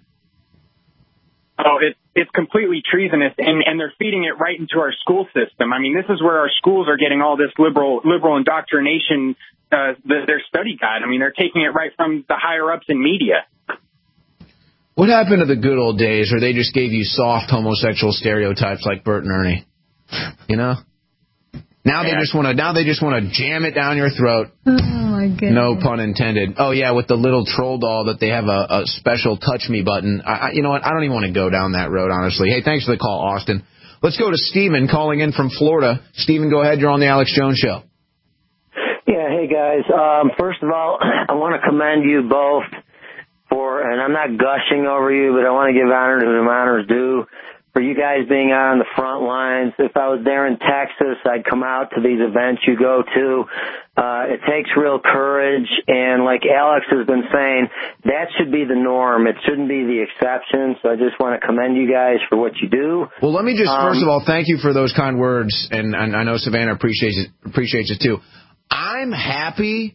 Oh, it, it's completely treasonous, and, and they're feeding it right into our school system. I mean, this is where our schools are getting all this liberal liberal indoctrination, uh, the, their study guide. I mean, they're taking it right from the higher-ups in media. What happened to the good old days where they just gave you soft homosexual stereotypes like Bert and Ernie? You know? Now they just want to. Now they just want to jam it down your throat. Oh my goodness. No pun intended. Oh yeah, with the little troll doll that they have a, a special touch me button. I, I, you know what? I don't even want to go down that road, honestly. Hey, thanks for the call, Austin. Let's go to Steven calling in from Florida. Steven, go ahead. You're on the Alex Jones Show. Yeah. Hey guys. Um, first of all, I want to commend you both for, and I'm not gushing over you, but I want to give honor to whom honor is due. For you guys being out on the front lines. If I was there in Texas, I'd come out to these events you go to. Uh, it takes real courage, and like Alex has been saying, that should be the norm. It shouldn't be the exception, so I just want to commend you guys for what you do. Well, let me just, um, first of all, thank you for those kind words, and, and I know Savannah appreciates it, appreciates it too. I'm happy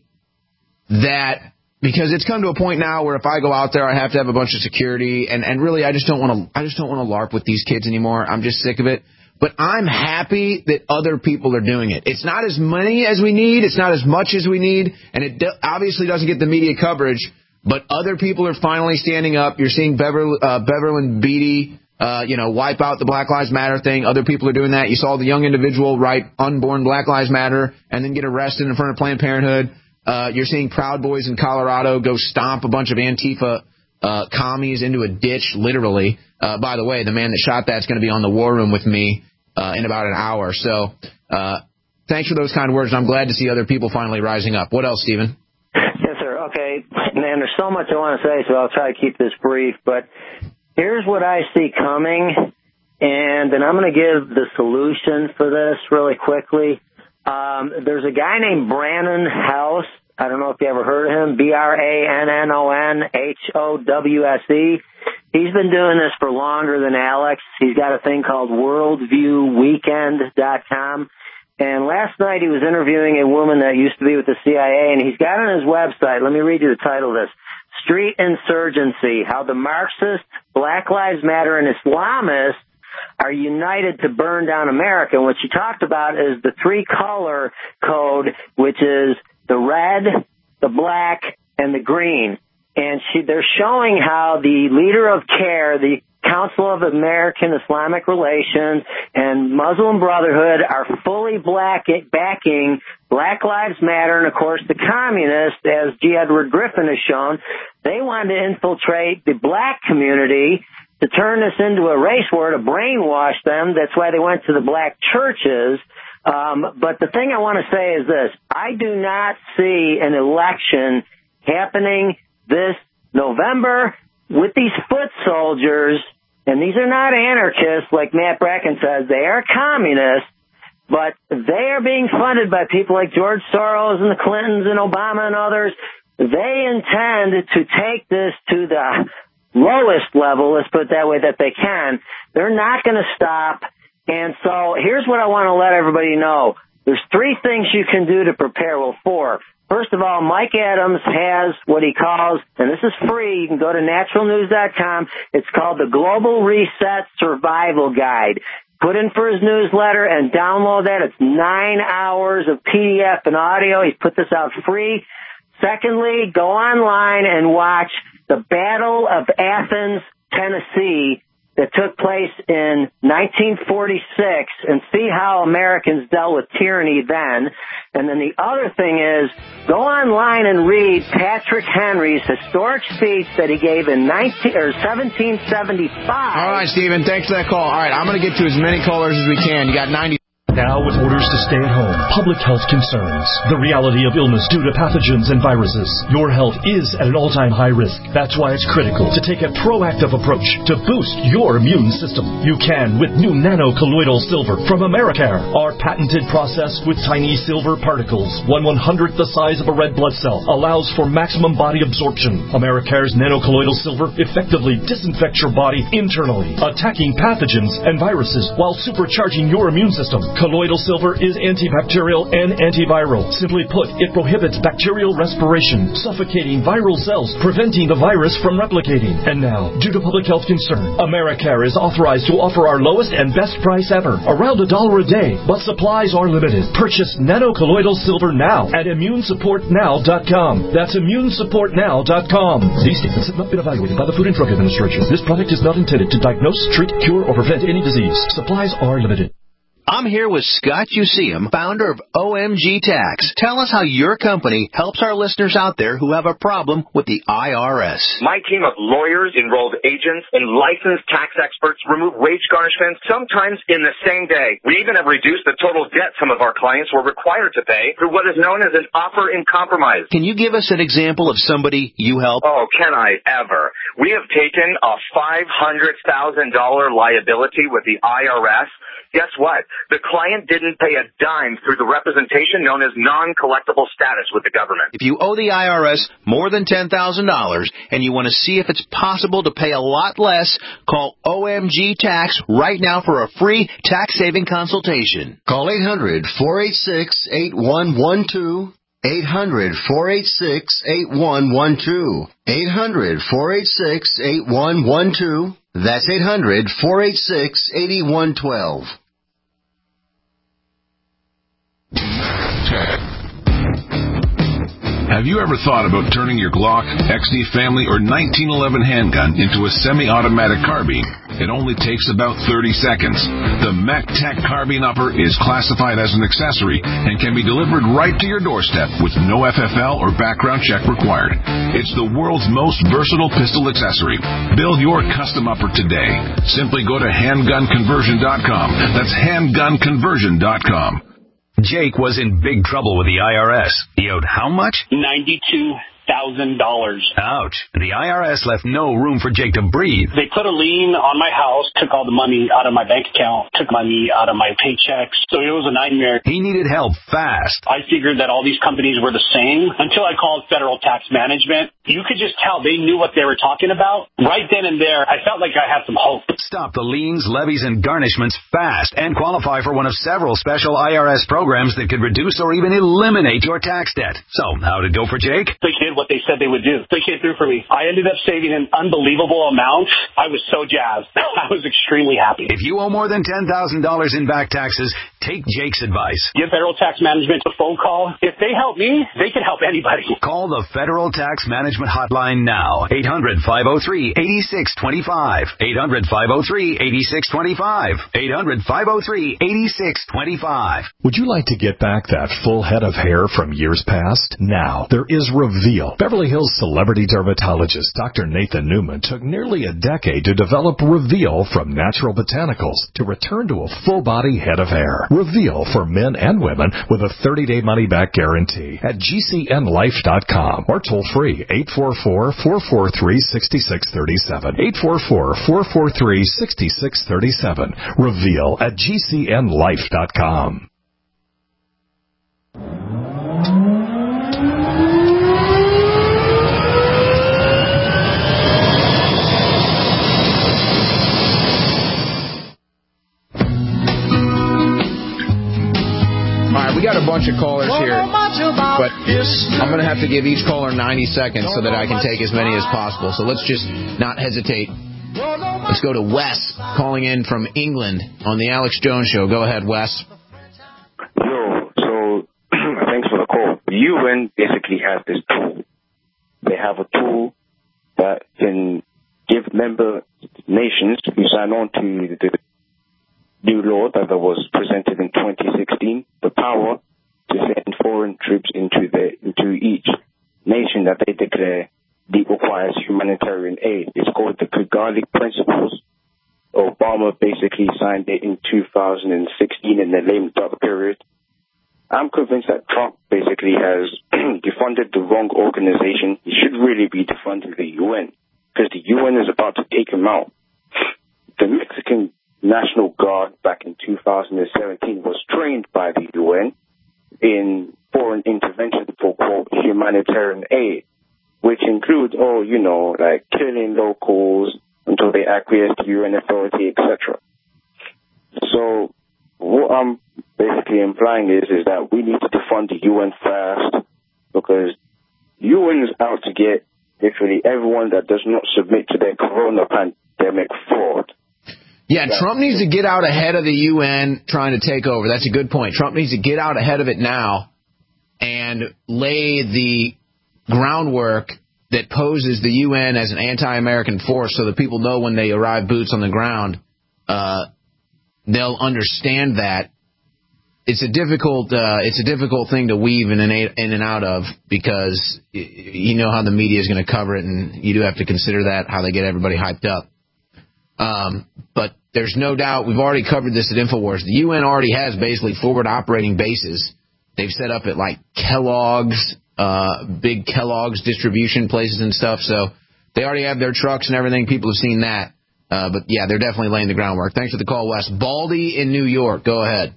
that... Because it's come to a point now where if I go out there, I have to have a bunch of security, and, and really, I just don't want to. I just don't want to LARP with these kids anymore. I'm just sick of it. But I'm happy that other people are doing it. It's not as many as we need. It's not as much as we need, and it do, obviously doesn't get the media coverage. But other people are finally standing up. You're seeing Beverly, uh, Beverly Beatty, uh, you know, wipe out the Black Lives Matter thing. Other people are doing that. You saw the young individual write "Unborn Black Lives Matter" and then get arrested in front of Planned Parenthood. Uh, you're seeing Proud Boys in Colorado go stomp a bunch of Antifa uh, commies into a ditch, literally. Uh, by the way, the man that shot that's going to be on the War Room with me uh, in about an hour. So uh, thanks for those kind words. I'm glad to see other people finally rising up. What else, Stephen? Yes, sir. Okay. Man, there's so much I want to say, so I'll try to keep this brief. But here's what I see coming, and then I'm going to give the solution for this really quickly. Um, there's a guy named Brannon House. I don't know if you ever heard of him. B R A N N O N H O W S E. He's been doing this for longer than Alex. He's got a thing called worldview weekend dot com. And last night he was interviewing a woman that used to be with the C I A, and he's got on his website, let me read you the title of this, Street Insurgency, How the Marxists, Black Lives Matter, and Islamists are united to burn down America. And what she talked about is the three-color code, which is the red, the black, and the green. And she, they're showing how the leader of CARE, the Council of American Islamic Relations, and Muslim Brotherhood are fully black backing Black Lives Matter, and, of course, the communists, as G. Edward Griffin has shown, they wanted to infiltrate the black community to turn this into a race war, to brainwash them. That's why they went to the black churches. Um, but the thing I want to say is this. I do not see an election happening this November with these foot soldiers, and these are not anarchists like Matt Bracken says. They are communists, but they are being funded by people like George Soros and the Clintons and Obama and others. They intend to take this to the lowest level, let's put it that way, that they can. They're not going to stop. And so here's what I want to let everybody know. There's three things you can do to prepare. Well, four. First of all, Mike Adams has what he calls, and this is free, you can go to natural news dot com, it's called the Global Reset Survival Guide. Put in for his newsletter and download that. It's nine hours of P D F and audio. He's put this out free. Secondly, go online and watch the Battle of Athens, Tennessee, that took place in nineteen forty-six, and see how Americans dealt with tyranny then. And then the other thing is, go online and read Patrick Henry's historic speech that he gave in nineteen or seventeen seventy-five. All right, Stephen, thanks for that call. All right, I'm going to get to as many callers as we can. You got ninety. Now, with orders to stay at home, public health concerns, the reality of illness due to pathogens and viruses, your health is at an all-time high risk. That's why it's critical to take a proactive approach to boost your immune system. You can with new nano-colloidal silver from Americare. Our patented process with tiny silver particles, one one-hundredth the size of a red blood cell, allows for maximum body absorption. Americare's nano-colloidal silver effectively disinfects your body internally, attacking pathogens and viruses while supercharging your immune system. Colloidal silver is antibacterial and antiviral. Simply put, it prohibits bacterial respiration, suffocating viral cells, preventing the virus from replicating. And now, due to public health concern, Americare is authorized to offer our lowest and best price ever, around a dollar a day, but supplies are limited. Purchase nanocolloidal silver now at immune support now dot com. That's immune support now dot com. These statements have not been evaluated by the Food and Drug Administration. This product is not intended to diagnose, treat, cure, or prevent any disease. Supplies are limited. I'm here with Scott Useum, founder of O M G Tax. Tell us how your company helps our listeners out there who have a problem with the I R S. My team of lawyers, enrolled agents, and licensed tax experts remove wage garnishments sometimes in the same day. We even have reduced the total debt some of our clients were required to pay through what is known as an offer in compromise. Can you give us an example of somebody you help? Oh, can I ever? We have taken a five hundred thousand dollars liability with the I R S. Guess what? The client didn't pay a dime through the representation known as non-collectible status with the government. If you owe the I R S more than ten thousand dollars and you want to see if it's possible to pay a lot less, call O M G Tax right now for a free tax-saving consultation. Call eight hundred, four eight six, eight one one two. eight hundred, four eight six, eight one one two. eight hundred, four eight six, eight one one two. That's eight hundred, four eight six, eight one one two. Have you ever thought about turning your Glock, X D Family, or nineteen eleven handgun into a semi-automatic carbine? It only takes about thirty seconds. The MacTac Carbine Upper is classified as an accessory and can be delivered right to your doorstep with no F F L or background check required. It's the world's most versatile pistol accessory. Build your custom upper today. Simply go to handgun conversion dot com. That's handgun conversion dot com. Jake was in big trouble with the I R S. He owed how much? ninety-two thousand dollars. Ouch. The I R S left no room for Jake to breathe. They put a lien on my house, took all the money out of my bank account, took money out of my paychecks. So it was a nightmare. He needed help fast. I figured that all these companies were the same until I called Federal Tax Management. You could just tell they knew what they were talking about. Right then and there, I felt like I had some hope. Stop the liens, levies, and garnishments fast and qualify for one of several special I R S programs that could reduce or even eliminate your tax debt. So, how'd it go for Jake? They did what they said they would do. They came through for me. I ended up saving an unbelievable amount. I was so jazzed. I was extremely happy. If you owe more than ten thousand dollars in back taxes, take Jake's advice. Give Federal Tax Management a phone call. If they help me, they can help anybody. Call the Federal Tax Management Hotline now. eight hundred, five oh three, eight six two five. eight hundred, five oh three, eight six two five. eight hundred, five oh three, eight six two five. Would you like to get back that full head of hair from years past? Now, there is Reveal. Beverly Hills celebrity dermatologist Doctor Nathan Newman took nearly a decade to develop Reveal from natural botanicals to return to a full-body head of hair. Reveal for men and women with a thirty-day money-back guarantee at G C N life dot com or toll-free eight four four, four four three, six six three seven. eight four four, four four three, six six three seven. Reveal at G C N life dot com. We got a bunch of callers here, but I'm going to have to give each caller ninety seconds so that I can take as many as possible. So let's just not hesitate. Let's go to Wes calling in from England on the Alex Jones Show. Go ahead, Wes. Yo, so thanks for the call. The U N basically has this tool. They have a tool that can give member nations who sign on to the new law that was presented in twenty sixteen, the power to send foreign troops into the into each nation that they declare requires humanitarian aid. It's called the Kigali Principles. Obama basically signed it in two thousand sixteen in the lame duck period. I'm convinced that Trump basically has defunded the wrong organization. He should really be defunding the U N because the U N is about to take him out. The Mexican National Guard back in two thousand seventeen was trained by the U N in foreign intervention for, quote, humanitarian aid, which includes, oh, you know, like killing locals until they acquiesce to U N authority, et cetera. So what I'm basically implying is, is that we need to defund the U N fast, because U N is out to get literally everyone that does not submit to their corona pandemic fraud. Yeah, Trump needs to get out ahead of the U N trying to take over. That's a good point. Trump needs to get out ahead of it now and lay the groundwork that poses the U N as an anti-American force, so that people know when they arrive boots on the ground, uh, they'll understand that. It's a difficult, uh, it's a difficult thing to weave in and, in and out of, because you know how the media is going to cover it, and you do have to consider that, how they get everybody hyped up. Um, but there's no doubt, we've already covered this at InfoWars. The U N already has basically forward operating bases. They've set up at like Kellogg's, uh, big Kellogg's distribution places and stuff. So they already have their trucks and everything. People have seen that. Uh, but yeah, they're definitely laying the groundwork. Thanks for the call, Wes. Baldy in New York. Go ahead.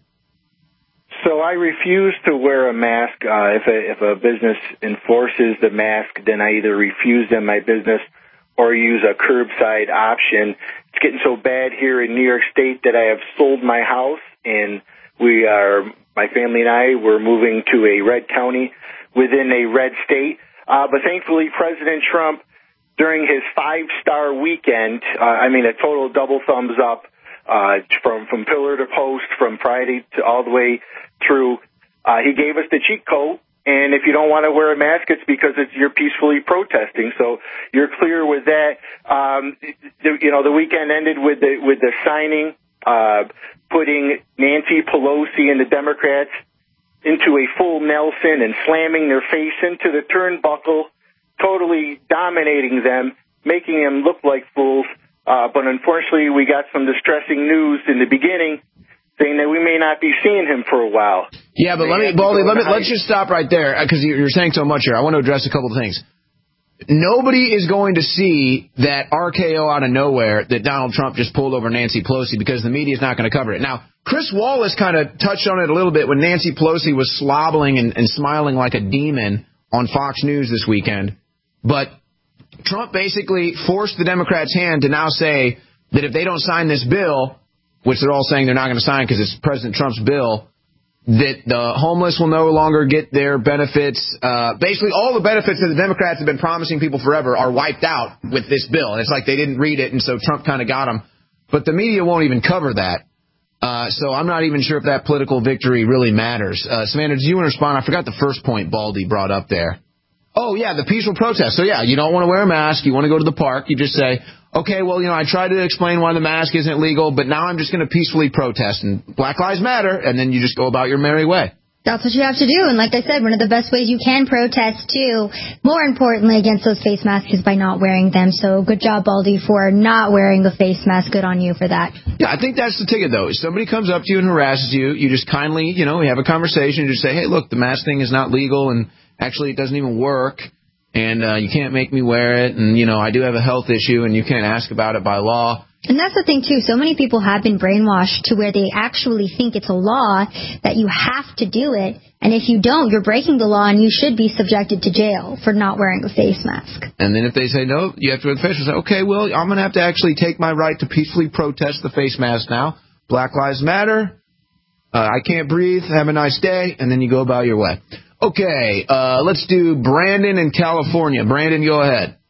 So I refuse to wear a mask. Uh, if a, if a business enforces the mask, then I either refuse them my business or use a curbside option. It's getting so bad here in New York State that I have sold my house, and we are, my family and I, we're moving to a red county within a red state. Uh, but thankfully, President Trump, during his five-star weekend, uh, I mean, a total double thumbs up, uh, from, from pillar to post, from Friday to all the way through, uh, he gave us the cheat code. And if you don't want to wear a mask, it's because it's, you're peacefully protesting. So you're clear with that. Um, the, you know, the weekend ended with the with the signing, uh, putting Nancy Pelosi and the Democrats into a full Nelson and slamming their face into the turnbuckle, totally dominating them, making them look like fools. Uh, but unfortunately, we got some distressing news in the beginning, saying that we may not be seeing him for a while. Yeah, but let me, Baldy, let me, let's just stop right there, because you're saying so much here. I want to address a couple of things. Nobody is going to see that R K O out of nowhere that Donald Trump just pulled over Nancy Pelosi, because the media is not going to cover it. Now, Chris Wallace kind of touched on it a little bit when Nancy Pelosi was slobbering and, and smiling like a demon on Fox News this weekend. But Trump basically forced the Democrats' hand to now say that if they don't sign this bill, which they're all saying they're not going to sign because it's President Trump's bill, that the homeless will no longer get their benefits. Uh, basically, all the benefits that the Democrats have been promising people forever are wiped out with this bill. And it's like they didn't read it, and so Trump kind of got them. But the media won't even cover that. Uh, so I'm not even sure if that political victory really matters. Uh, Savannah, do you want to respond? I forgot the first point Baldy brought up there. Oh, yeah, the peaceful protest. So, yeah, you don't want to wear a mask. You want to go to the park. You just say, okay, well, you know, I tried to explain why the mask isn't legal, but now I'm just going to peacefully protest, and Black Lives Matter, and then you just go about your merry way. That's what you have to do. And like I said, one of the best ways you can protest, too, more importantly against those face masks, is by not wearing them. So good job, Baldy, for not wearing a face mask. Good on you for that. Yeah, I think that's the ticket, though. If somebody comes up to you and harasses you, you just kindly, you know, we have a conversation. You just say, hey, look, the mask thing is not legal, and actually it doesn't even work, and uh, you can't make me wear it, and, you know, I do have a health issue, and you can't ask about it by law. And that's the thing, too. So many people have been brainwashed to where they actually think it's a law, that you have to do it. And if you don't, you're breaking the law, and you should be subjected to jail for not wearing a face mask. And then if they say, no, you have to wear the face mask, say, okay, well, I'm going to have to actually take my right to peacefully protest the face mask now. Black Lives Matter. Uh, I can't breathe. Have a nice day. And then you go about your way. Okay, uh, let's do Brandon in California. Brandon, go ahead.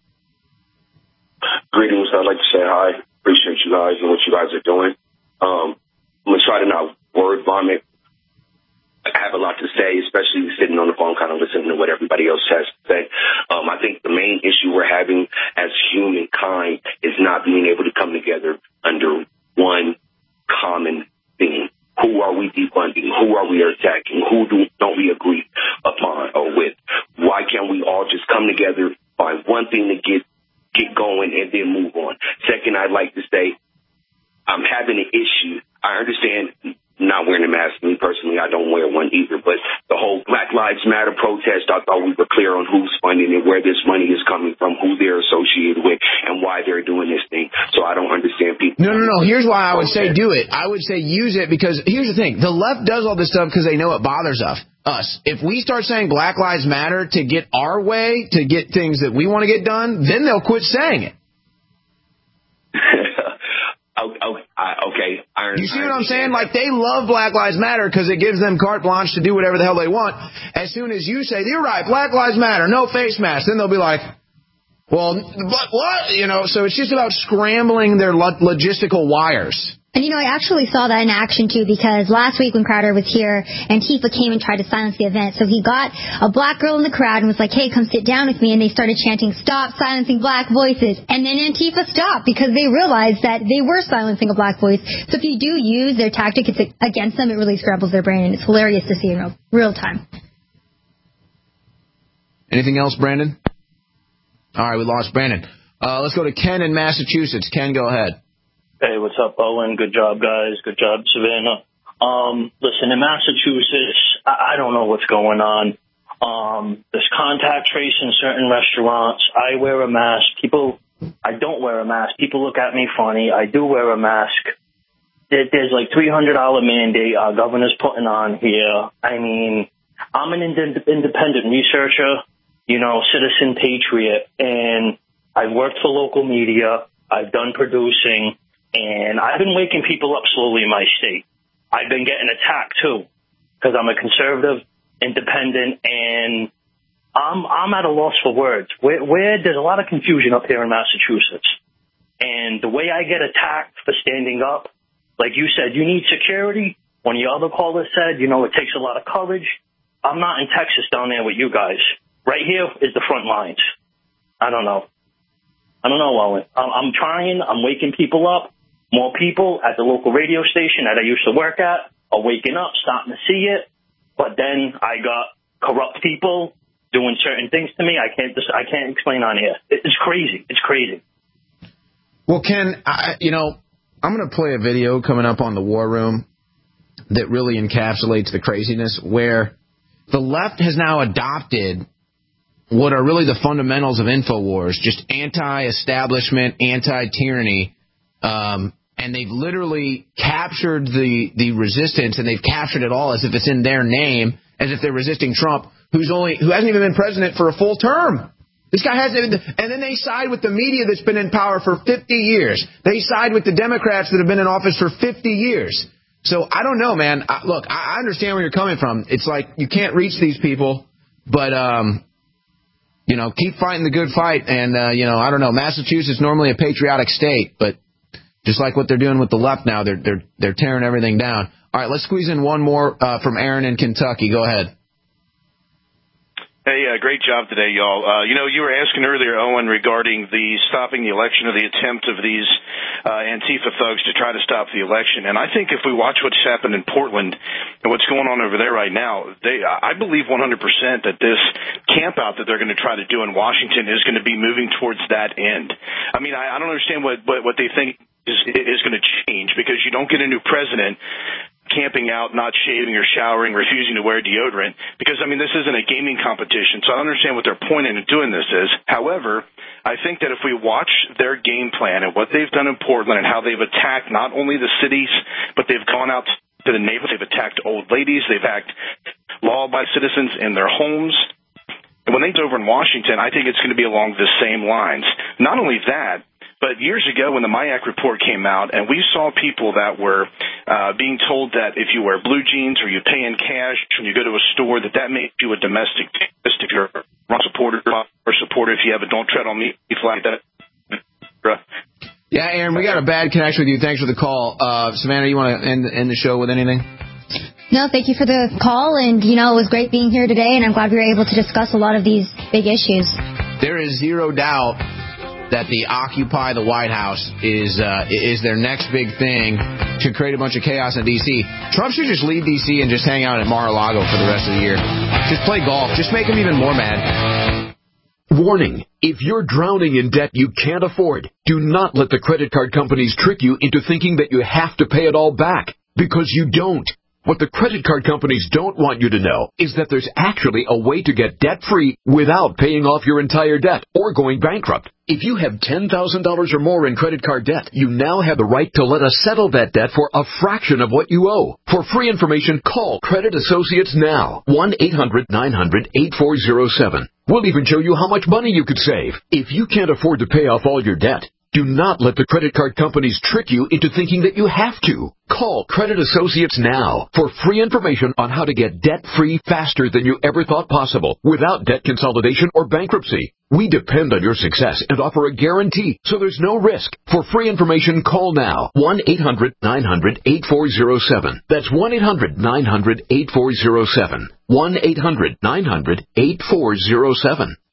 Greetings. I'd like to say hi. Appreciate you guys and what you guys are doing. Um, I'm going to try to not word vomit. I have a lot to say, especially sitting on the phone kind of listening to what everybody else has to say. Um, I think the main issue we're having as humankind is not being able to come together under one common theme. Who are we defunding? Who are we attacking? Who do, don't we agree upon or with? Why can't we all just come together, find one thing to get get going, and then move on? Second, I'd like to say I'm having an issue. I understand not wearing a mask. Me personally, I don't wear one either. But the whole Black Lives Matter protest, I thought we were clear on who's funding it, where this money is coming from, who they're associated with, and why they're doing this thing. So I don't understand people. No, no, no. Here's why I would say do it. I would say use it because here's the thing. The left does all this stuff because they know it bothers us. Us. If we start saying Black Lives Matter to get our way, to get things that we want to get done, then they'll quit saying it. I, I, I, okay, I You see what I'm saying? Like, they love Black Lives Matter because it gives them carte blanche to do whatever the hell they want. As soon as you say, you're right, Black Lives Matter, no face mask, then they'll be like, well, but what? You know, so it's just about scrambling their lo- logistical wires. And, you know, I actually saw that in action, too, because last week when Crowder was here, Antifa came and tried to silence the event. So he got a black girl in the crowd and was like, hey, come sit down with me. And they started chanting, stop silencing black voices. And then Antifa stopped because they realized that they were silencing a black voice. So if you do use their tactic against them, it really scrambles their brain. And it's hilarious to see in real, real time. Anything else, Brandon? All right, we lost Brandon. Uh, let's go to Ken in Massachusetts. Ken, go ahead. Hey, what's up, Owen? Good job, guys. Good job, Savannah. Um, listen, in Massachusetts, I, I don't know what's going on. Um, there's contact tracing in certain restaurants. I wear a mask. People, I don't wear a mask. People look at me funny. I do wear a mask. There, there's like three hundred dollars mandate our governor's putting on here. I mean, I'm an ind- independent researcher, you know, citizen patriot, and I've worked for local media. I've done producing. And I've been waking people up slowly in my state. I've been getting attacked, too, because I'm a conservative, independent, and I'm I'm at a loss for words. Where, where there's a lot of confusion up here in Massachusetts. And the way I get attacked for standing up, like you said, you need security. One of your other callers said, you know, it takes a lot of courage. I'm not in Texas down there with you guys. Right here is the front lines. I don't know. I don't know, Owen. I'm, I'm trying. I'm waking people up. More people at the local radio station that I used to work at are waking up, starting to see it. But then I got corrupt people doing certain things to me. I can't just, I can't explain on here. It's crazy. It's crazy. Well, Ken, I, you know, I'm going to play a video coming up on the War Room that really encapsulates the craziness, where the left has now adopted what are really the fundamentals of InfoWars, just anti-establishment, anti-tyranny, um, and they've literally captured the, the resistance, and they've captured it all as if it's in their name, as if they're resisting Trump, who's only who hasn't even been president for a full term. This guy hasn't even, and then they side with the media that's been in power for fifty years. They side with the Democrats that have been in office for fifty years. So I don't know, man. I, look, I understand where you're coming from. It's like you can't reach these people, but um, you know, keep fighting the good fight. And uh, you know, I don't know. Massachusetts is normally a patriotic state, but just like what they're doing with the left now, they're they're they're tearing everything down. All right, let's squeeze in one more uh, from Aaron in Kentucky. Go ahead. Hey, uh, great job today, y'all. Uh, you know, you were asking earlier, Owen, regarding the stopping the election or the attempt of these uh, Antifa thugs to try to stop the election. And I think if we watch what's happened in Portland and what's going on over there right now, they, I believe one hundred percent that this camp out that they're going to try to do in Washington is going to be moving towards that end. I mean, I, I don't understand what, what, what they think is, is going to change, because you don't get a new president camping out, not shaving or showering, refusing to wear deodorant, because, I mean, this isn't a gaming competition, so I understand what their point in doing this is. However, I think that if we watch their game plan and what they've done in Portland and how they've attacked not only the cities, but they've gone out to the neighborhoods, they've attacked old ladies, they've attacked law-abiding citizens in their homes. And when they go over in Washington, I think it's going to be along the same lines. Not only that, but years ago when the MIAC report came out and we saw people that were uh, being told that if you wear blue jeans or you pay in cash when you go to a store, that that makes you a domestic terrorist if you're a Trump supporter or supporter if you have a Don't Tread on Me flag. That. Yeah, Aaron, we got a bad connection with you. Thanks for the call. Uh, Savannah, you want to end, end the show with anything? No, thank you for the call. And, you know, it was great being here today, and I'm glad we were able to discuss a lot of these big issues. There is zero doubt that the Occupy the White House is uh, is their next big thing to create a bunch of chaos in D C. Trump should just leave D C and just hang out at Mar-a-Lago for the rest of the year. Just play golf. Just make him even more mad. Warning. If you're drowning in debt you can't afford, do not let the credit card companies trick you into thinking that you have to pay it all back, because you don't. What the credit card companies don't want you to know is that there's actually a way to get debt-free without paying off your entire debt or going bankrupt. If you have ten thousand dollars or more in credit card debt, you now have the right to let us settle that debt for a fraction of what you owe. For free information, call Credit Associates now. one eight hundred nine hundred eight four zero seven. We'll even show you how much money you could save. If you can't afford to pay off all your debt, Do not let the credit card companies trick you into thinking that you have to. Call Credit Associates now for free information on how to get debt-free faster than you ever thought possible without debt consolidation or bankruptcy. We depend on your success and offer a guarantee, so there's no risk. For free information, call now. one eight hundred nine hundred eighty-four oh seven. That's one eight hundred nine hundred eighty-four oh seven. one eight hundred nine hundred eighty-four oh seven.